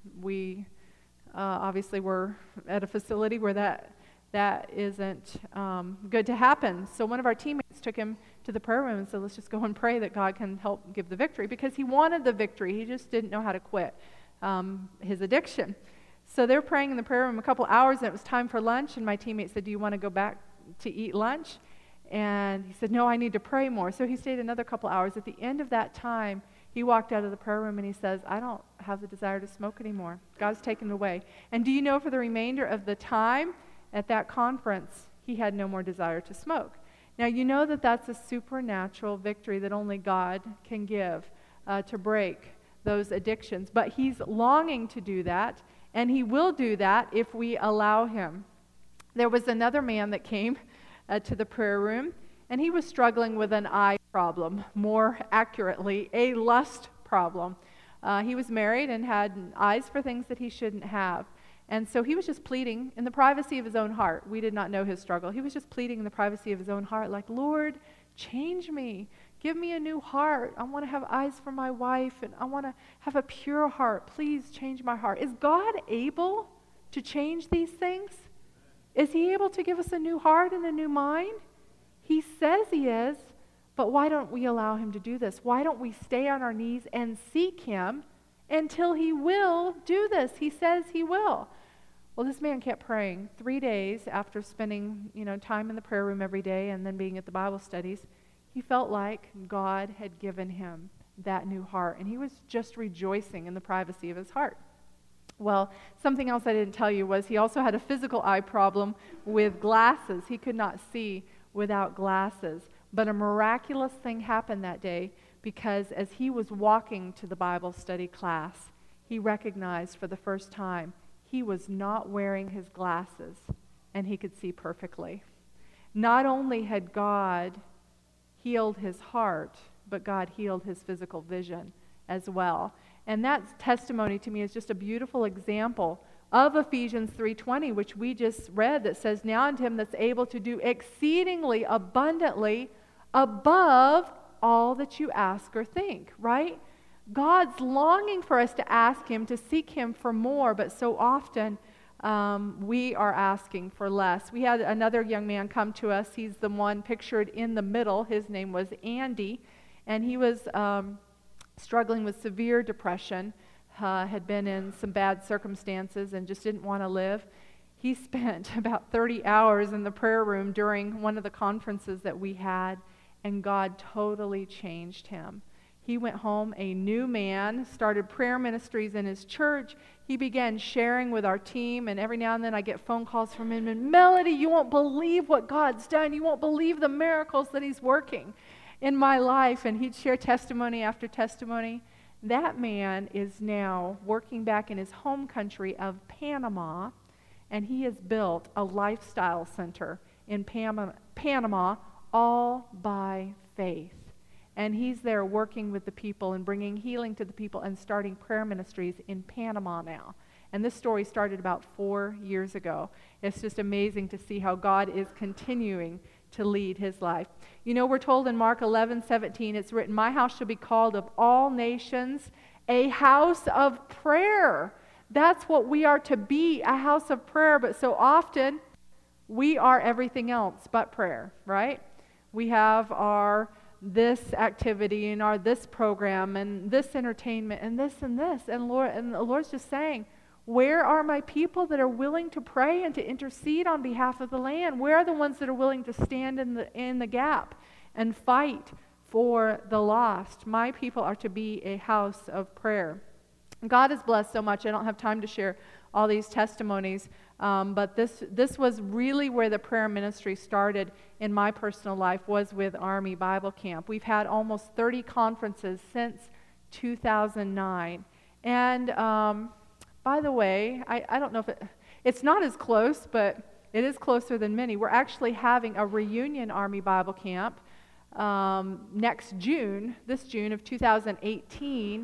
we uh, obviously were at a facility where that that isn't um, good to happen. So one of our teammates took him to the prayer room and said, let's just go and pray that God can help give the victory, because he wanted the victory. He just didn't know how to quit um, his addiction. So they were praying in the prayer room a couple hours, and it was time for lunch, and my teammate said, do you want to go back to eat lunch? And he said, no, I need to pray more. So he stayed another couple hours. At the end of that time, he walked out of the prayer room and he says, I don't have the desire to smoke anymore. God's taken it away. And do you know, for the remainder of the time at that conference, he had no more desire to smoke. Now, you know that that's a supernatural victory that only God can give uh, to break those addictions. But he's longing to do that, and he will do that if we allow him. There was another man that came Uh, to the prayer room, and he was struggling with an eye problem, more accurately, a lust problem. Uh, he was married and had eyes for things that he shouldn't have. And so he was just pleading in the privacy of his own heart. We did not know his struggle. He was just pleading in the privacy of his own heart, like, Lord, change me. Give me a new heart. I want to have eyes for my wife, and I want to have a pure heart. Please change my heart. Is God able to change these things? Is he able to give us a new heart and a new mind? He says he is, But why don't we allow him to do this? Why don't we stay on our knees and seek him until he will do this? He says he will. Well, this man kept praying three days after spending, you know, time in the prayer room every day and then being at the Bible studies. He felt like God had given him that new heart, and he was just rejoicing in the privacy of his heart. Well, something else I didn't tell you was he also had a physical eye problem with glasses. He could not see without glasses. But a miraculous thing happened that day, because as he was walking to the Bible study class, he recognized for the first time he was not wearing his glasses, and he could see perfectly. Not only had God healed his heart, but God healed his physical vision as well. And that testimony to me is just a beautiful example of Ephesians three twenty, which we just read, that says, now unto him that's able to do exceedingly abundantly above all that you ask or think, right? God's longing for us to ask him, to seek him for more, but so often um, we are asking for less. We had another young man come to us. He's the one pictured in the middle. His name was Andy, and he was um, struggling with severe depression, uh, had been in some bad circumstances and just didn't want to live. He spent about thirty hours in the prayer room during one of the conferences that we had, and God totally changed him. He went home a new man, started prayer ministries in his church. He began sharing with our team, and every now and then I get phone calls from him, and Melody, you won't believe what God's done. You won't believe the miracles that he's working in my life. And he'd share testimony after testimony. That man is now working back in his home country of Panama, and he has built a lifestyle center in Pam- Panama all by faith. And he's there working with the people and bringing healing to the people and starting prayer ministries in Panama now. And this story started about four years ago. It's just amazing to see how God is continuing to lead his life. You know, we're told in Mark eleven seventeen, it's written, my house shall be called of all nations a house of prayer. That's what we are to be, a house of prayer. But so often, we are everything else but prayer, right? We have our this activity and our this program and this entertainment and this and this. And Lord, and the Lord's just saying, where are my people that are willing to pray and to intercede on behalf of the land? Where are the ones that are willing to stand in the in the gap and fight for the lost? My people are to be a house of prayer. God has blessed so much. I don't have time to share all these testimonies, um, but this this was really where the prayer ministry started in my personal life, was with Army Bible Camp. We've had almost thirty conferences since two thousand nine. And um, by the way, I, I don't know if it, it's not as close, but it is closer than many. We're actually having a reunion Army Bible Camp um, next June, this June of two thousand eighteen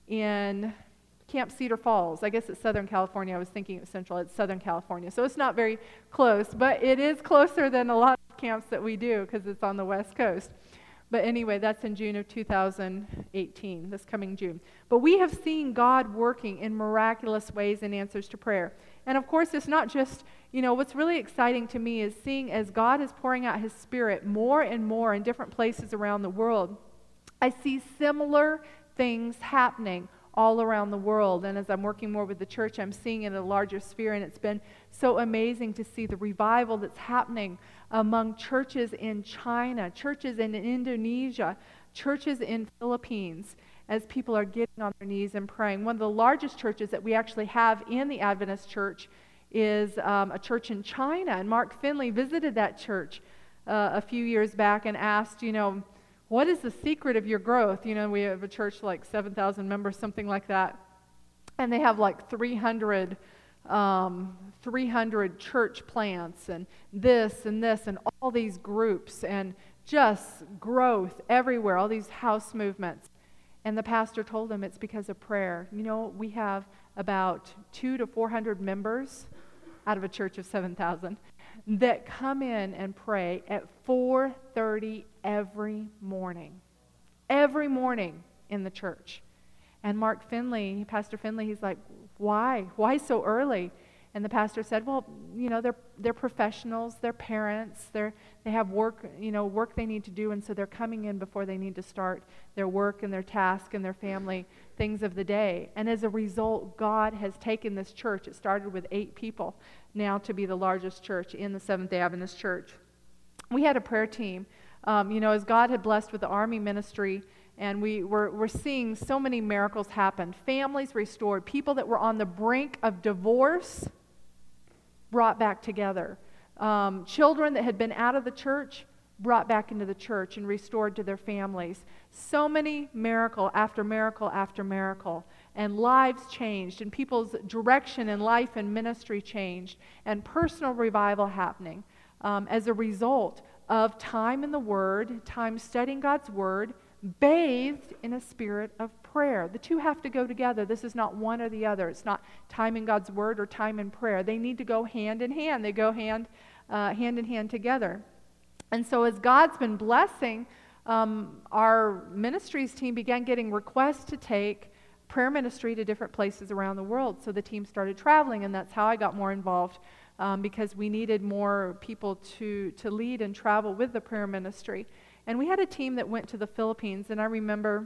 in Camp Cedar Falls. I guess it's Southern California. I was thinking it was Central. It's Southern California. So it's not very close, but it is closer than a lot of camps that we do because it's on the West Coast. But anyway, that's in June of two thousand eighteen, this coming June. But we have seen God working in miraculous ways in answers to prayer. And of course, it's not just, you know, what's really exciting to me is seeing as God is pouring out his Spirit more and more in different places around the world, I see similar things happening all around the world. And as I'm working more with the church, I'm seeing it in a larger sphere, and it's been so amazing to see the revival that's happening among churches in China, churches in Indonesia, churches in Philippines, as people are getting on their knees and praying. One of the largest churches that we actually have in the Adventist church is um, a church in China, and Mark Finley visited that church uh, a few years back and asked, you know, what is the secret of your growth? You know, we have a church like seven thousand members, something like that. And they have like three hundred, um, three hundred church plants and this and this and all these groups and just growth everywhere, all these house movements. And the pastor told them it's because of prayer. You know, we have about two to four hundred members out of a church of seven thousand that come in and pray at four thirty every morning. Every morning in the church. And Mark Finley, Pastor Finley, he's like, why? Why so early? And the pastor said, well, you know, they're they're professionals, they're parents, they're they have work, you know, work they need to do, and so they're coming in before they need to start their work and their task and their family things of the day. And as a result, God has taken this church. It started with eight people, now to be the largest church in the Seventh-day Adventist Church. We had a prayer team, um, you know, as God had blessed with the Army ministry. And we were we're seeing so many miracles happen. Families restored. People that were on the brink of divorce brought back together. Um, children that had been out of the church brought back into the church and restored to their families. So many miracle after miracle after miracle. And lives changed. And people's direction in life and ministry changed. And personal revival happening um, as a result of time in the Word, time studying God's Word, bathed in a spirit of prayer. The two have to go together. This is not one or the other. It's not time in God's Word or time in prayer. They need to go hand in hand. They go hand, uh, hand in hand together. And so as God's been blessing, um, our ministries team began getting requests to take prayer ministry to different places around the world. So the team started traveling, and that's how I got more involved, um, because we needed more people to, to lead and travel with the prayer ministry. And we had a team that went to the Philippines, and I remember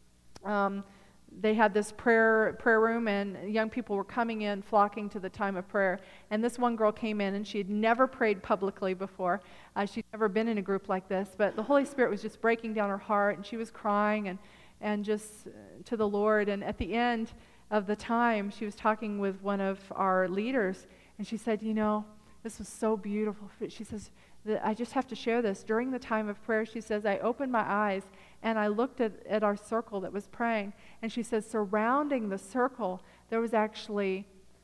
um, they had this prayer prayer room, and young people were coming in, flocking to the time of prayer. And this one girl came in, and she had never prayed publicly before. Uh, she'd never been in a group like this, but the Holy Spirit was just breaking down her heart, and she was crying and, and just to the Lord. And at the end of the time, she was talking with one of our leaders, and she said, you know, this was so beautiful. She says, I just have to share this. During the time of prayer, she says, I opened my eyes and I looked at, at our circle that was praying. And she says, surrounding the circle, there was actually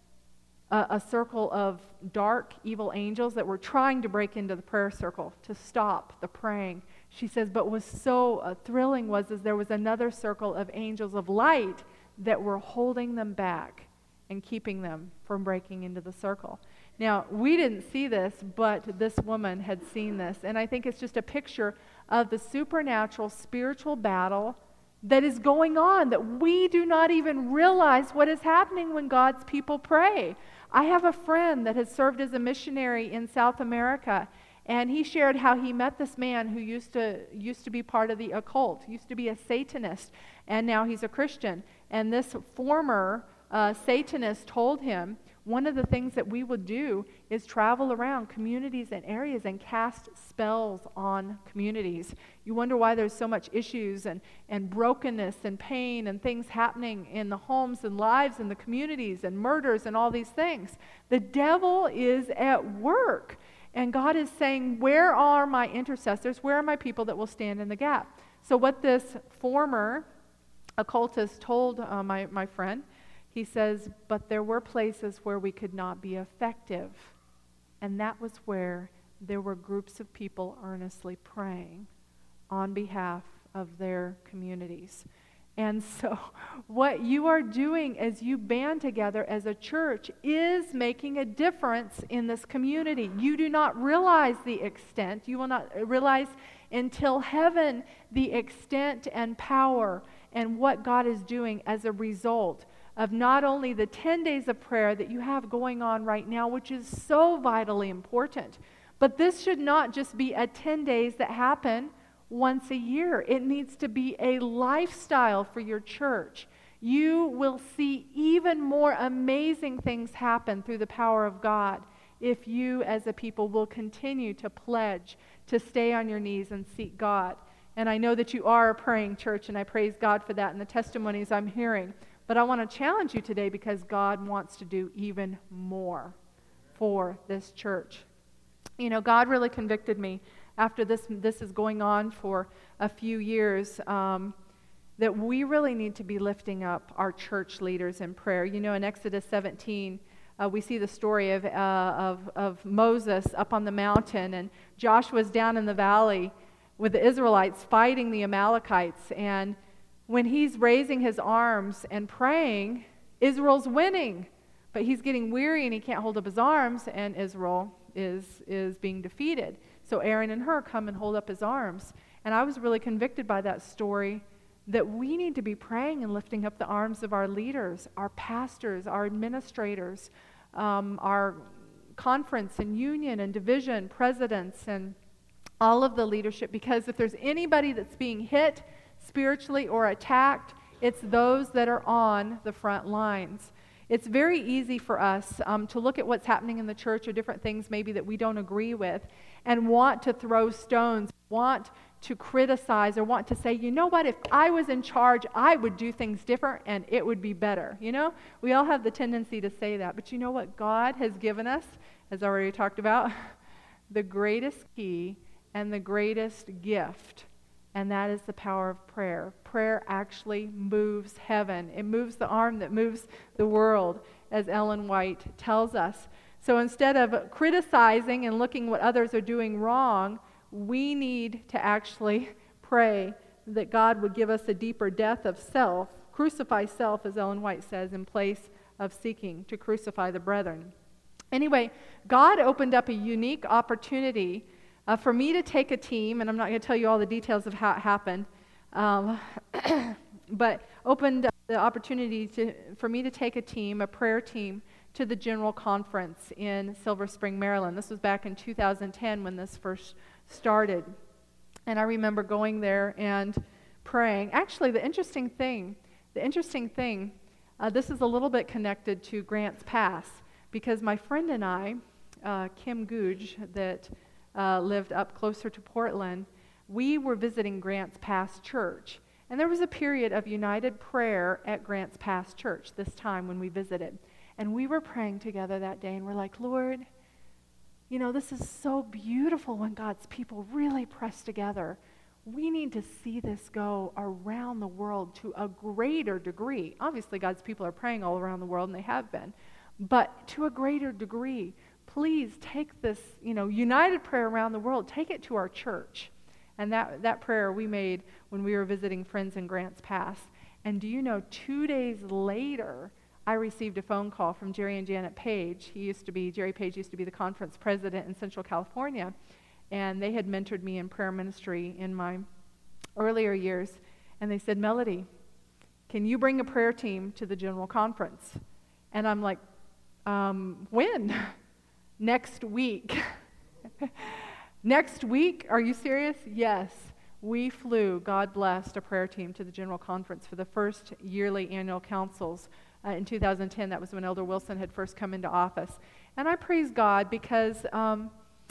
a, a circle of dark, evil angels that were trying to break into the prayer circle to stop the praying. She says, but what was so uh, thrilling was is there was another circle of angels of light that were holding them back and keeping them from breaking into the circle. Now, we didn't see this, but this woman had seen this. And I think it's just a picture of the supernatural spiritual battle that is going on, that we do not even realize what is happening when God's people pray. I have a friend that has served as a missionary in South America, and he shared how he met this man who used to used to be part of the occult, used to be a Satanist, and now he's a Christian. And this former uh, Satanist told him, one of the things that we would do is travel around communities and areas and cast spells on communities. You wonder why there's so much issues and, and brokenness and pain and things happening in the homes and lives and the communities and murders and all these things. The devil is at work. And God is saying, where are my intercessors? Where are my people that will stand in the gap? So what this former occultist told uh, my, my friend, he says, but there were places where we could not be effective. And that was where there were groups of people earnestly praying on behalf of their communities. And so what you are doing as you band together as a church is making a difference in this community. You do not realize the extent. You will not realize until heaven the extent and power and what God is doing as a result of not only the ten days of prayer that you have going on right now, which is so vitally important, but this should not just be a ten days that happen once a year. It needs to be a lifestyle for your church. You will see even more amazing things happen through the power of God if you as a people will continue to pledge to stay on your knees and seek God. And I know that you are a praying church, and I praise God for that and the testimonies I'm hearing. But I want to challenge you today because God wants to do even more for this church. You know, God really convicted me after this this is going on for a few years, um, that we really need to be lifting up our church leaders in prayer. You know, in Exodus seventeen, uh, we see the story of, uh, of, of Moses up on the mountain, and Joshua's down in the valley with the Israelites fighting the Amalekites. And when he's raising his arms and praying, Israel's winning. But he's getting weary and he can't hold up his arms, and Israel is is being defeated. So Aaron and Hur come and hold up his arms. And I was really convicted by that story that we need to be praying and lifting up the arms of our leaders, our pastors, our administrators, um, our conference and union and division presidents and all of the leadership, because if there's anybody that's being hit spiritually or attacked, it's those that are on the front lines. It's very easy for us um, to look at what's happening in the church or different things maybe that we don't agree with and want to throw stones, want to criticize, or want to say, you know what, if I was in charge, I would do things different and it would be better. You know, we all have the tendency to say that. But you know what God has given us, as I already talked about, the greatest key and the greatest gift, and that is the power of prayer. Prayer actually moves heaven. It moves the arm that moves the world, as Ellen White tells us. So instead of criticizing and looking what others are doing wrong, we need to actually pray that God would give us a deeper death of self, crucify self, as Ellen White says, in place of seeking to crucify the brethren. Anyway, God opened up a unique opportunity Uh, for me to take a team, and I'm not going to tell you all the details of how it happened, um, but opened up the opportunity to, for me to take a team, a prayer team, to the General Conference in Silver Spring, Maryland. This was back in two thousand ten when this first started. And I remember going there and praying. Actually, the interesting thing, the interesting thing, uh, this is a little bit connected to Grants Pass, because my friend and I, uh, Kim Googe, that Uh, lived up closer to Portland, we were visiting Grants Pass Church. And there was a period of united prayer at Grants Pass Church this time when we visited. And we were praying together that day, and we're like, Lord, you know, this is so beautiful when God's people really press together. We need to see this go around the world to a greater degree. Obviously, God's people are praying all around the world, and they have been. But to a greater degree, please take this, you know, united prayer around the world, take it to our church. And that, that prayer we made when we were visiting friends in Grants Pass. And do you know, two days later, I received a phone call from Jerry and Janet Page. He used to be, Jerry Page used to be the conference president in Central California. And they had mentored me in prayer ministry in my earlier years. And they said, Melody, can you bring a prayer team to the General Conference? And I'm like, um, when? Next week. Next week? Are you serious? Yes. We flew, God blessed, a prayer team to the General Conference for the first yearly annual councils uh, in two thousand ten. That was when Elder Wilson had first come into office. And I praise God because um,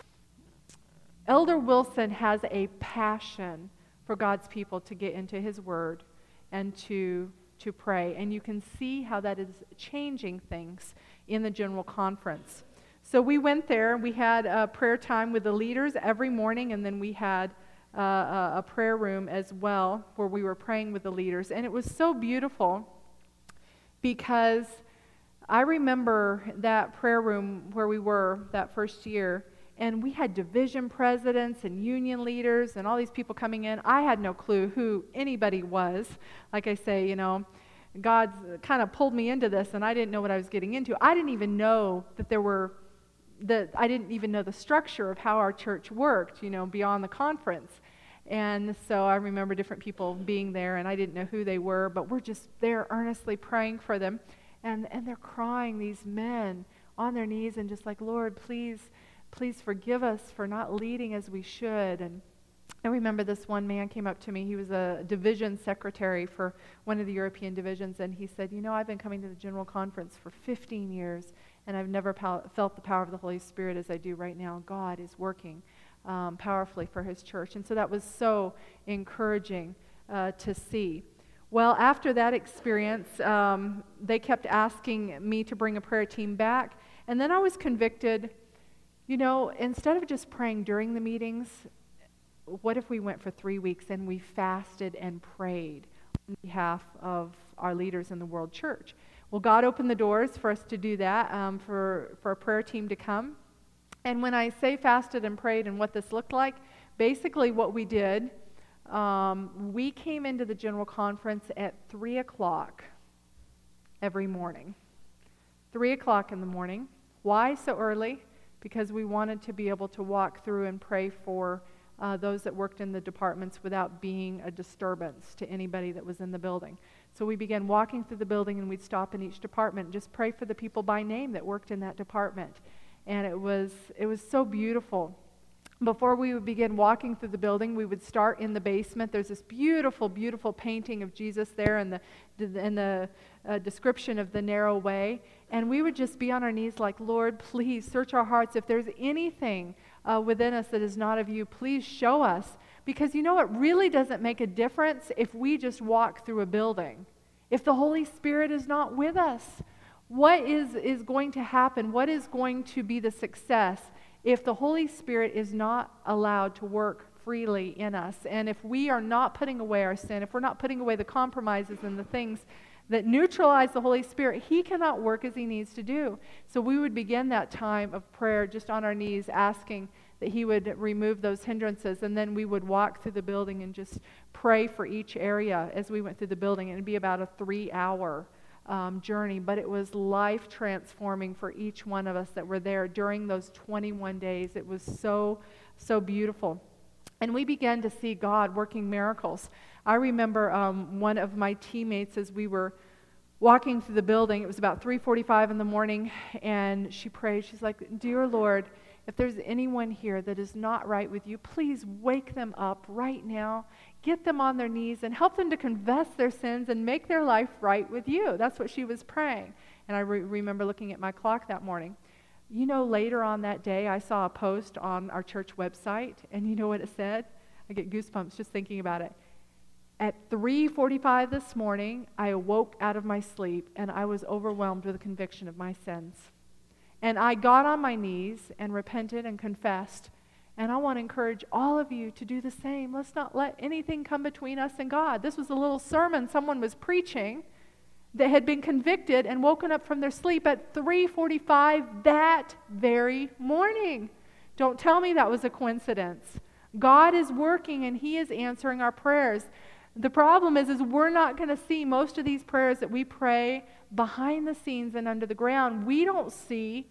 Elder Wilson has a passion for God's people to get into His Word and to to pray. And you can see how that is changing things in the General Conference. So we went there, we had a prayer time with the leaders every morning, and then we had uh, a prayer room as well where we were praying with the leaders. And it was so beautiful because I remember that prayer room where we were that first year, and we had division presidents and union leaders and all these people coming in. I had no clue who anybody was. Like I say, you know, God kind of pulled me into this, and I didn't know what I was getting into. I didn't even know that there were that I didn't even know the structure of how our church worked, you know, beyond the conference. And so I remember different people being there, and I didn't know who they were, but we're just there earnestly praying for them. And and they're crying, these men, on their knees and just like, Lord, please, please forgive us for not leading as we should. And I remember this one man came up to me. He was a division secretary for one of the European divisions, and he said, you know, I've been coming to the General Conference for fifteen years, and I've never pow- felt the power of the Holy Spirit as I do right now. God is working um, powerfully for His church. And so that was so encouraging uh, to see. Well, after that experience, um, they kept asking me to bring a prayer team back. And then I was convicted, you know, instead of just praying during the meetings, what if we went for three weeks and we fasted and prayed on behalf of our leaders in the world church? Well, God opened the doors for us to do that, um, for, for a prayer team to come. And when I say fasted and prayed and what this looked like, basically what we did, um, we came into the General Conference at three o'clock every morning. three o'clock in the morning. Why so early? Because we wanted to be able to walk through and pray for uh, those that worked in the departments without being a disturbance to anybody that was in the building. So we began walking through the building, and we'd stop in each department and just pray for the people by name that worked in that department. And it was it was so beautiful. Before we would begin walking through the building, we would start in the basement. There's this beautiful, beautiful painting of Jesus there, and the and the uh, description of the narrow way. And we would just be on our knees like, Lord, please search our hearts. If there's anything uh, within us that is not of you, please show us. Because you know, it really doesn't make a difference if we just walk through a building. If the Holy Spirit is not with us, what is, is going to happen? What is going to be the success if the Holy Spirit is not allowed to work freely in us? And if we are not putting away our sin, if we're not putting away the compromises and the things that neutralize the Holy Spirit, He cannot work as He needs to do. So we would begin that time of prayer just on our knees, asking that He would remove those hindrances, and then we would walk through the building and just pray for each area as we went through the building. It would be about a three-hour um, journey, but it was life-transforming for each one of us that were there during those twenty-one days. It was so, so beautiful. And we began to see God working miracles. I remember um, one of my teammates, as we were walking through the building, it was about three forty-five in the morning, and she prayed. She's like, Dear Lord, if there's anyone here that is not right with you, please wake them up right now. Get them on their knees and help them to confess their sins and make their life right with you. That's what she was praying. And I re- remember looking at my clock that morning. You know, later on that day, I saw a post on our church website, and you know what it said? I get goosebumps just thinking about it. At three forty-five this morning, I awoke out of my sleep, and I was overwhelmed with the conviction of my sins. And I got on my knees and repented and confessed. And I want to encourage all of you to do the same. Let's not let anything come between us and God. This was a little sermon someone was preaching that had been convicted and woken up from their sleep at three forty-five that very morning. Don't tell me that was a coincidence. God is working, and He is answering our prayers. The problem is, is we're not going to see most of these prayers that we pray behind the scenes and under the ground. We don't see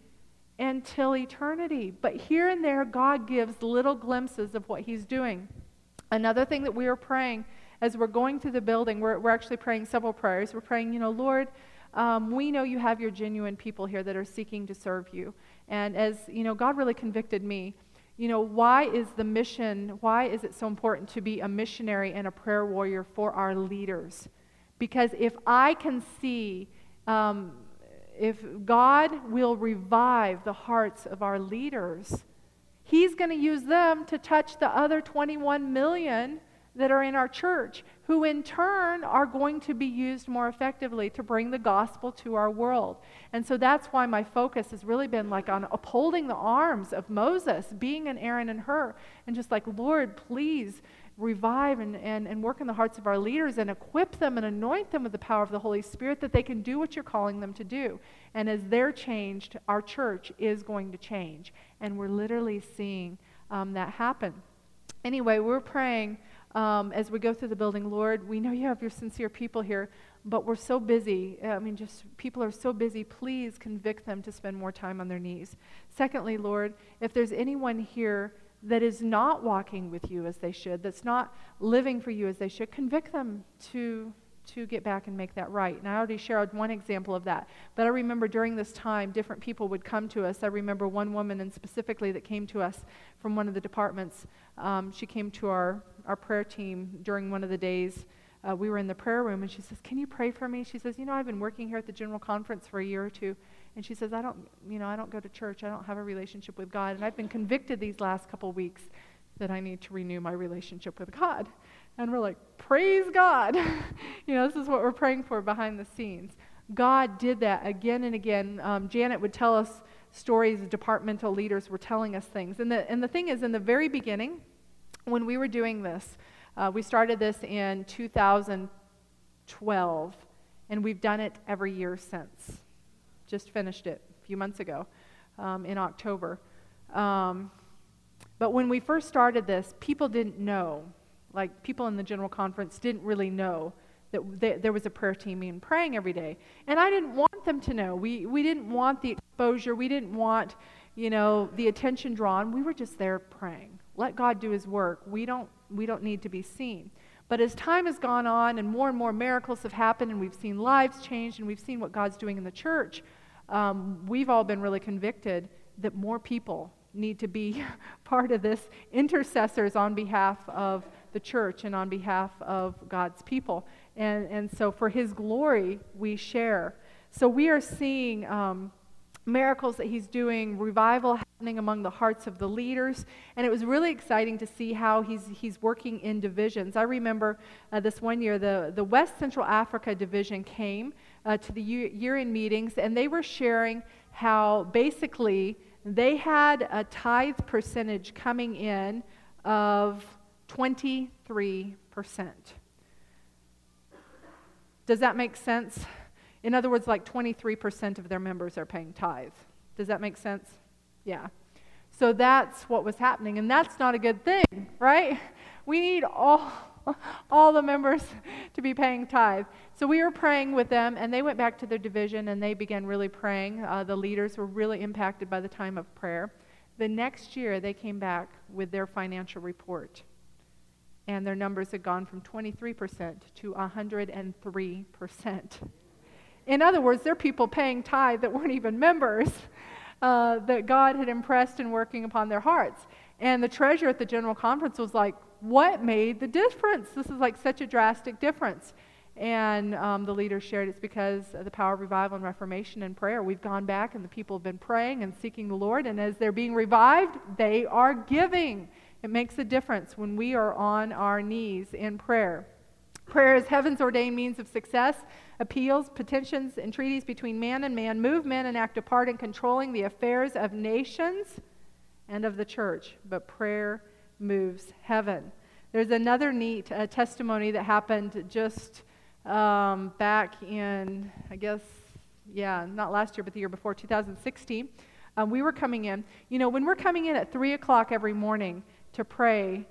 until eternity. But here and there, God gives little glimpses of what He's doing. Another thing that we are praying as we're going through the building, we're, we're actually praying several prayers. We're praying, you know, Lord, um, we know you have your genuine people here that are seeking to serve you. And as, you know, God really convicted me. You know, why is the mission, why is it so important to be a missionary and a prayer warrior for our leaders? Because if I can see, um, if God will revive the hearts of our leaders, He's going to use them to touch the other twenty-one million that are in our church, who in turn are going to be used more effectively to bring the gospel to our world. And so that's why my focus has really been like on upholding the arms of Moses, being an Aaron and Hur, and just like, Lord, please revive and, and, and work in the hearts of our leaders and equip them and anoint them with the power of the Holy Spirit that they can do what you're calling them to do. And as they're changed, our church is going to change. And we're literally seeing um, that happen. Anyway, we're praying Um, as we go through the building, Lord, we know you have your sincere people here, but we're so busy. I mean, just people are so busy. Please convict them to spend more time on their knees. Secondly, Lord, if there's anyone here that is not walking with you as they should, that's not living for you as they should, convict them to to get back and make that right. And I already shared one example of that. But I remember during this time, different people would come to us. I remember one woman, and specifically that came to us from one of the departments. Um, she came to our, our prayer team during one of the days. Uh, we were in the prayer room, and she says, can you pray for me? She says, you know, I've been working here at the General Conference for a year or two. And she says, I don't, you know, I don't go to church. I don't have a relationship with God. And I've been convicted these last couple weeks that I need to renew my relationship with God. And we're like, praise God. You know, this is what we're praying for behind the scenes. God did that again and again. Um, Janet would tell us stories, departmental leaders were telling us things. And the, and the thing is, in the very beginning, when we were doing this, uh, we started this in two thousand twelve, and we've done it every year since. Just finished it a few months ago um, in October. Um, but when we first started this, people didn't know. Like, people in the General Conference didn't really know that th- there was a prayer team and praying every day. And I didn't want them to know. We we didn't want the exposure. We didn't want, you know, the attention drawn. We were just there praying. Let God do his work. We don't, we don't need to be seen. But as time has gone on and more and more miracles have happened and we've seen lives change and we've seen what God's doing in the church, um, we've all been really convicted that more people need to be part of this, intercessors on behalf of the church and on behalf of God's people. And, and so for his glory, we share. So we are seeing um, miracles that he's doing, revival happening among the hearts of the leaders, and it was really exciting to see how he's he's working in divisions. I remember uh, this one year, the, the West Central Africa division came uh, to the year-end meetings, and they were sharing how basically they had a tithe percentage coming in of twenty-three percent. Does that make sense? In other words, like twenty-three percent of their members are paying tithe. Does that make sense? Yeah. So that's what was happening, and that's not a good thing, right? We need all, all the members to be paying tithe. So we were praying with them, and they went back to their division, and they began really praying. Uh, the leaders were really impacted by the time of prayer. The next year, they came back with their financial report, and their numbers had gone from twenty-three percent to one hundred three percent. In other words, they're people paying tithe that weren't even members, uh, that God had impressed and working upon their hearts. And the treasurer at the general conference was like, what made the difference? This is like such a drastic difference. And um, the leaders shared it's because of the power of revival and reformation and prayer. We've gone back and the people have been praying and seeking the Lord. And as they're being revived, they are giving. It makes a difference when we are on our knees in prayer. Prayer is heaven's ordained means of success. Appeals, petitions, entreaties between man and man move men and act a part in controlling the affairs of nations and of the church. But prayer moves heaven. There's another neat uh, testimony that happened just um, back in, I guess, yeah, not last year, but the year before, two thousand sixteen. Um, we were coming in. You know, when we're coming in at three o'clock every morning to pray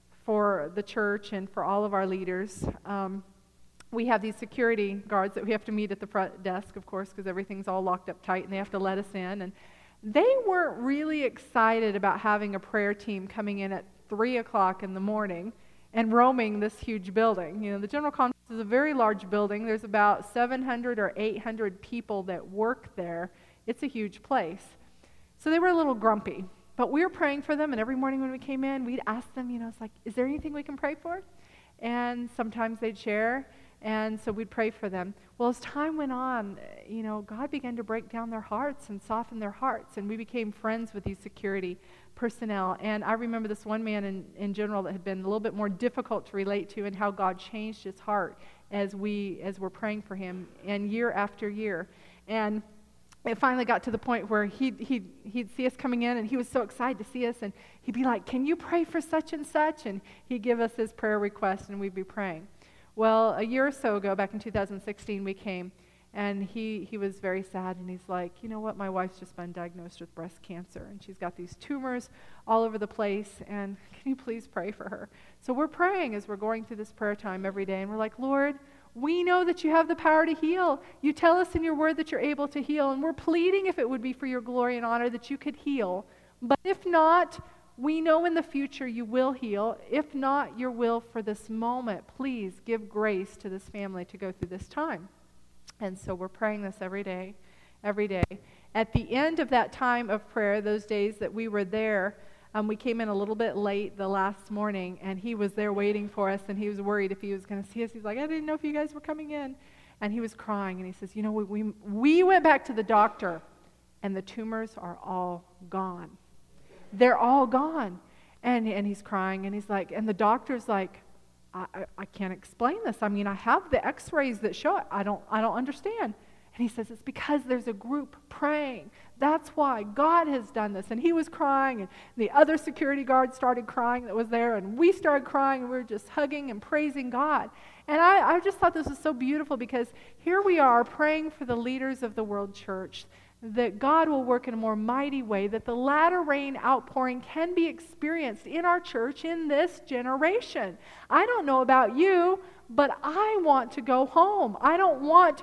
for the church and for all of our leaders, um, we have these security guards that we have to meet at the front desk, of course, because everything's all locked up tight and they have to let us in. And they weren't really excited about having a prayer team coming in at three o'clock in the morning and roaming this huge building. You know, the General Conference is a very large building. There's about seven hundred or eight hundred people that work there. It's a huge place. So they were a little grumpy. But we were praying for them, and every morning when we came in, we'd ask them, you know, it's like, is there anything we can pray for? And sometimes they'd share, and so we'd pray for them. Well, as time went on, you know, God began to break down their hearts and soften their hearts, and we became friends with these security personnel. And I remember this one man in, in general that had been a little bit more difficult to relate to, and how God changed his heart as we as we're praying for him, and year after year. And it finally got to the point where he'd, he'd, he'd see us coming in, and he was so excited to see us, and he'd be like, can you pray for such and such? And he'd give us his prayer request, and we'd be praying. Well, a year or so ago, back in two thousand sixteen, we came, and he, he was very sad, and he's like, you know what, my wife's just been diagnosed with breast cancer, and she's got these tumors all over the place, and can you please pray for her? So we're praying as we're going through this prayer time every day, and we're like, Lord, we know that you have the power to heal. You tell us in your word that you're able to heal, and we're pleading, if it would be for your glory and honor, that you could heal. But if not, we know in the future you will heal. If not, your will for this moment, please give grace to this family to go through this time. And so we're praying this every day, every day. At the end of that time of prayer, those days that we were there, Um, we came in a little bit late the last morning, and he was there waiting for us, and he was worried if he was going to see us. He's like, I didn't know if you guys were coming in. And he was crying, and he says, you know, we, we, we went back to the doctor, and the tumors are all gone. They're all gone. And, and he's crying, and he's like, and the doctor's like, I, I, I can't explain this. I mean, I have the x-rays that show it. I don't, I don't understand. And he says, it's because there's a group praying. That's why God has done this. And he was crying, and the other security guard started crying that was there, and we started crying, and we were just hugging and praising God. And I, I just thought this was so beautiful, because here we are praying for the leaders of the world church, that God will work in a more mighty way, that the latter rain outpouring can be experienced in our church in this generation. I don't know about you, but I want to go home. I don't want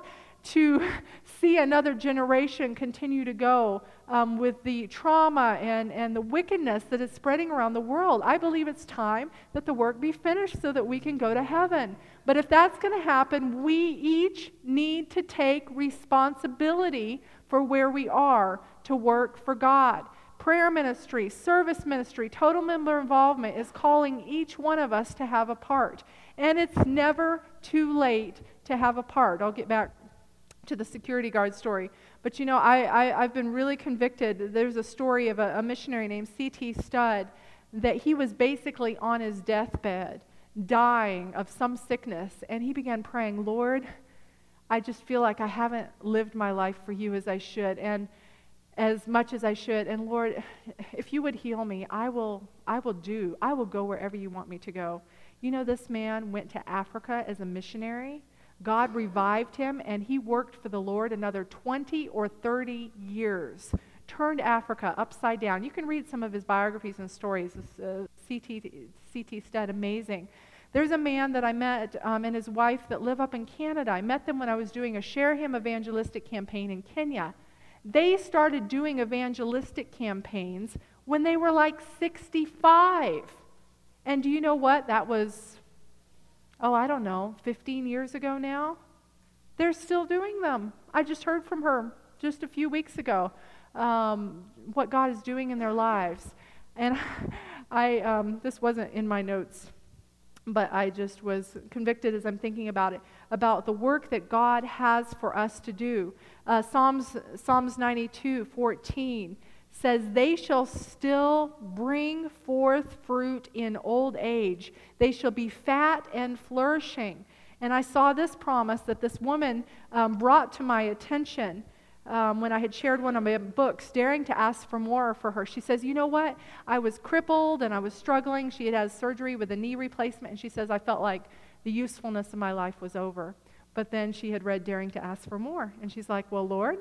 to see another generation continue to go um, with the trauma and, and the wickedness that is spreading around the world. I believe it's time that the work be finished so that we can go to heaven. But if that's going to happen, we each need to take responsibility for where we are to work for God. Prayer ministry, service ministry, total member involvement is calling each one of us to have a part. And it's never too late to have a part. I'll get back to the security guard story. But you know, I, I, I've been really convicted. There's a story of a, a missionary named C T Studd that he was basically on his deathbed, dying of some sickness, and he began praying, Lord, I just feel like I haven't lived my life for you as I should, and as much as I should, and Lord, if you would heal me, I will, I will do, I will go wherever you want me to go. You know, this man went to Africa as a missionary. God revived him, and he worked for the Lord another twenty or thirty years. Turned Africa upside down. You can read some of his biographies and stories. Uh, C T Studd, amazing. There's a man that I met um, and his wife that live up in Canada. I met them when I was doing a Share Him evangelistic campaign in Kenya. They started doing evangelistic campaigns when they were like sixty-five. And do you know what? That was, oh, I don't know, fifteen years ago now? They're still doing them. I just heard from her just a few weeks ago um, what God is doing in their lives. And I, um, this wasn't in my notes, but I just was convicted as I'm thinking about it, about the work that God has for us to do. Uh, Psalms, Psalms ninety-two fourteen says, they shall still bring forth fruit in old age. They shall be fat and flourishing. And I saw this promise that this woman um, brought to my attention um, when I had shared one of my books, Daring to Ask for More for her. She says, you know what? I was crippled and I was struggling. She had had surgery with a knee replacement, and she says, I felt like the usefulness of my life was over. But then she had read Daring to Ask for More, and she's like, well, Lord,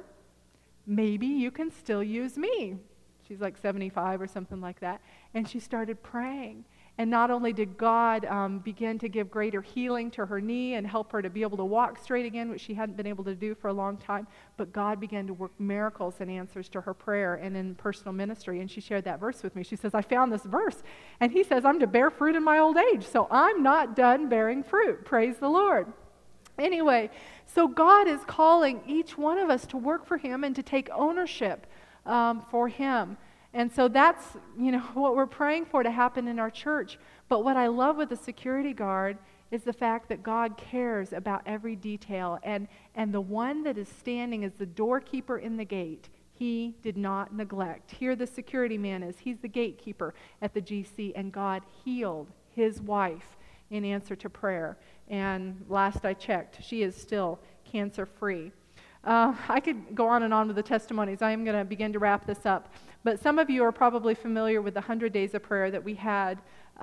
maybe you can still use me. She's like seventy-five or something like that. And she started praying. And not only did God um, begin to give greater healing to her knee and help her to be able to walk straight again, which she hadn't been able to do for a long time, but God began to work miracles and answers to her prayer and in personal ministry. And she shared that verse with me. She says, I found this verse, and he says, I'm to bear fruit in my old age, so I'm not done bearing fruit. Praise the Lord. Anyway, so God is calling each one of us to work for him and to take ownership um, for him. And so that's, you know, what we're praying for to happen in our church. But what I love with the security guard is the fact that God cares about every detail. And, and the one that is standing as the doorkeeper in the gate, he did not neglect. Here the security man is. He's the gatekeeper at the G C, and God healed his wife in answer to prayer. And last I checked, she is still cancer-free. Uh, I could go on and on with the testimonies. I am going to begin to wrap this up. But some of you are probably familiar with the one hundred days of prayer that we had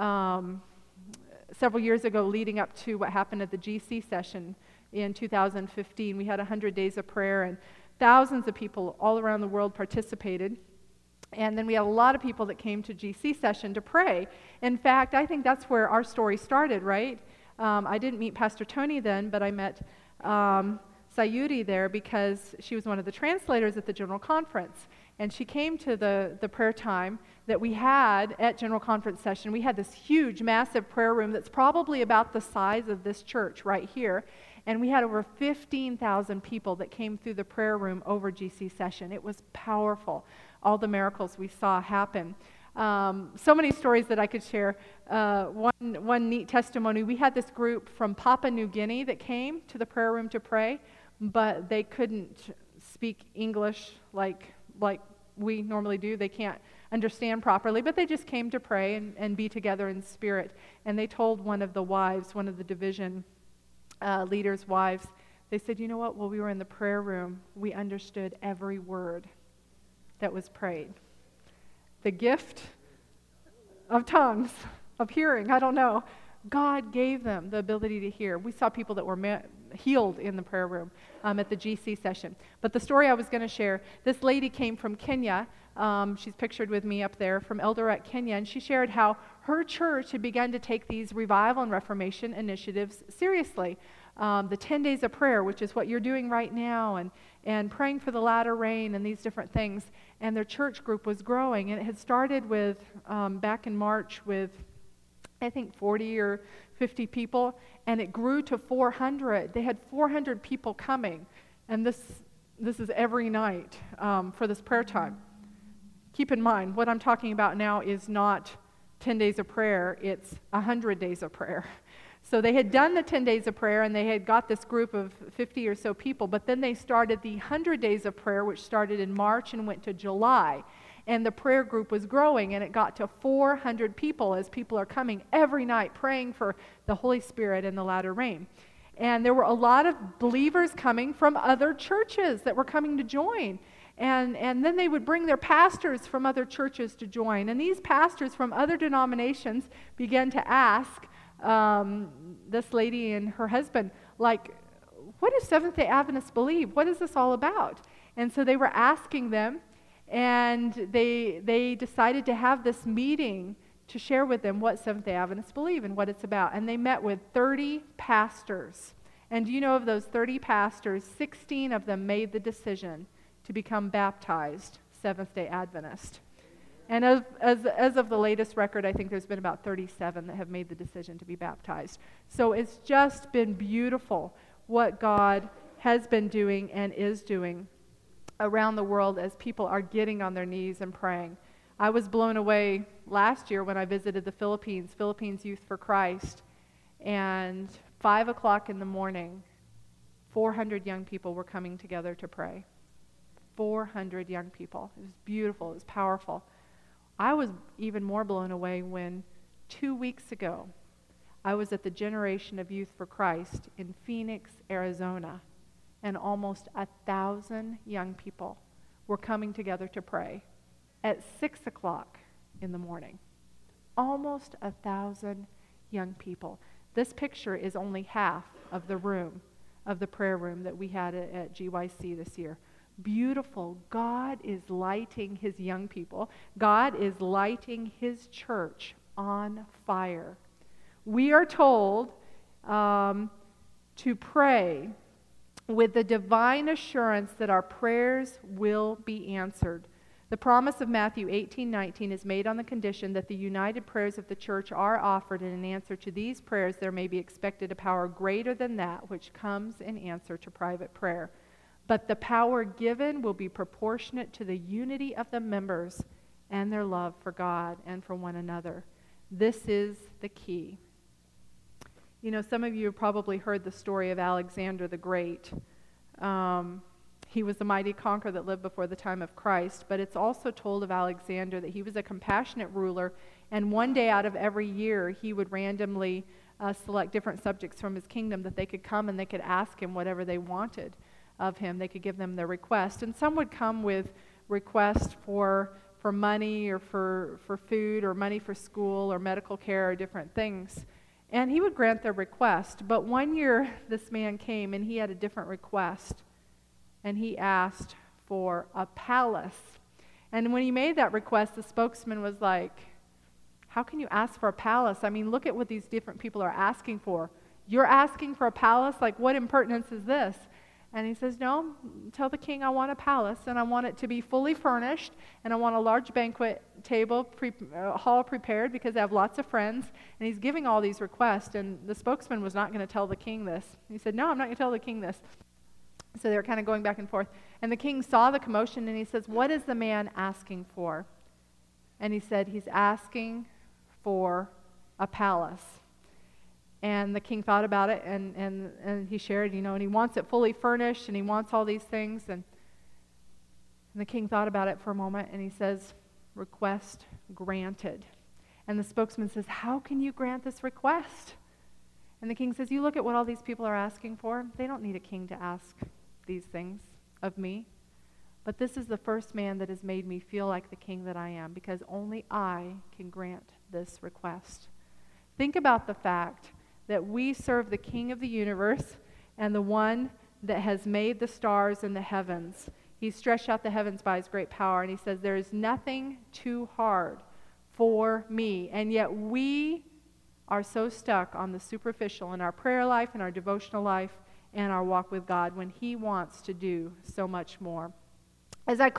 um, several years ago leading up to what happened at the G C session in two thousand fifteen. We had one hundred days of prayer, and thousands of people all around the world participated. And then we had a lot of people that came to G C session to pray. In fact, I think that's where our story started, right? Um, I didn't meet Pastor Tony then, but I met um, Sayuri there because she was one of the translators at the General Conference. And she came to the, the prayer time that we had at General Conference session. We had this huge, massive prayer room that's probably about the size of this church right here. And we had over fifteen thousand people that came through the prayer room over G C session. It was powerful, all the miracles we saw happen. Um, so many stories that I could share. Uh, one, one neat testimony, we had this group from Papua New Guinea that came to the prayer room to pray, but they couldn't speak English like like we normally do. They can't understand properly, but they just came to pray and, and be together in spirit. And they told one of the wives, one of the division uh, leaders' wives, they said, you know what, while we were in the prayer room, we understood every word that was prayed. The gift of tongues, of hearing, I don't know. God gave them the ability to hear. We saw people that were ma- healed in the prayer room um, at the G C session. But the story I was going to share, this lady came from Kenya. Um, she's pictured with me up there from Eldoret, Kenya, and she shared how her church had begun to take these revival and reformation initiatives seriously. um, the ten days of prayer, which is what you're doing right now, and, and praying for the latter rain and these different things. And their church group was growing. And it had started with, um, back in March with, I think, forty or fifty people, and it grew to four hundred. They had four hundred people coming, and this this is every night um, for this prayer time. Keep in mind, what I'm talking about now is not ten days of prayer, it's one hundred days of prayer. So they had done the ten days of prayer, and they had got this group of fifty or so people, but then they started the one hundred days of prayer, which started in March and went to July. And the prayer group was growing, and it got to four hundred people as people are coming every night praying for the Holy Spirit and the latter rain. And there were a lot of believers coming from other churches that were coming to join. And, and then they would bring their pastors from other churches to join. And these pastors from other denominations began to ask um, this lady and her husband, like, what do Seventh-day Adventists believe? What is this all about? And so they were asking them, and they they decided to have this meeting to share with them what Seventh-day Adventists believe and what it's about. And they met with thirty pastors. And do you know, of those thirty pastors, sixteen of them made the decision to become baptized Seventh-day Adventist. And as, as, as of the latest record, I think there's been about thirty-seven that have made the decision to be baptized. So it's just been beautiful what God has been doing and is doing around the world as people are getting on their knees and praying. I was blown away last year when I visited the Philippines, Philippines Youth for Christ, and five o'clock in the morning, four hundred young people were coming together to pray. four hundred young people. It was beautiful. It was powerful. I was even more blown away when two weeks ago I was at the Generation of Youth for Christ in Phoenix, Arizona, and almost a thousand young people were coming together to pray at six o'clock in the morning. Almost a thousand young people. This picture is only half of the room, of the prayer room that we had at, at G Y C this year. Beautiful. God is lighting his young people. God is lighting his church on fire. We are told um, to pray with the divine assurance that our prayers will be answered. The promise of Matthew eighteen nineteen is made on the condition that the united prayers of the church are offered, and in answer to these prayers there may be expected a power greater than that which comes in answer to private prayer. But the power given will be proportionate to the unity of the members and their love for God and for one another. This is the key. You know, some of you have probably heard the story of Alexander the Great. Um, he was the mighty conqueror that lived before the time of Christ, but it's also told of Alexander that he was a compassionate ruler, and one day out of every year he would randomly uh, select different subjects from his kingdom that they could come and they could ask him whatever they wanted of him. They could give them their request, and some would come with requests for for money or for, for food or money for school or medical care or different things. And he would grant their request. But one year this man came and he had a different request. And he asked for a palace. And when he made that request, the spokesman was like, how can you ask for a palace? I mean, look at what these different people are asking for. You're asking for a palace? Like, what impertinence is this? And he says, no, tell the king I want a palace, and I want it to be fully furnished, and I want a large banquet table, pre- uh, hall prepared because I have lots of friends. And he's giving all these requests, and the spokesman was not going to tell the king this. He said, no, I'm not going to tell the king this. So they were kind of going back and forth. And the king saw the commotion, and he says, what is the man asking for? And he said, he's asking for a palace. And the king thought about it, and, and, and he shared, you know, and he wants it fully furnished, and he wants all these things. And, and the king thought about it for a moment, and he says, request granted. And the spokesman says, how can you grant this request? And the king says, you look at what all these people are asking for. They don't need a king to ask these things of me. But this is the first man that has made me feel like the king that I am, because only I can grant this request. Think about the fact that we serve the King of the universe and the one that has made the stars and the heavens. He stretched out the heavens by his great power, and he says, there is nothing too hard for me. And yet we are so stuck on the superficial in our prayer life, in our devotional life, and our walk with God when He wants to do so much more. As I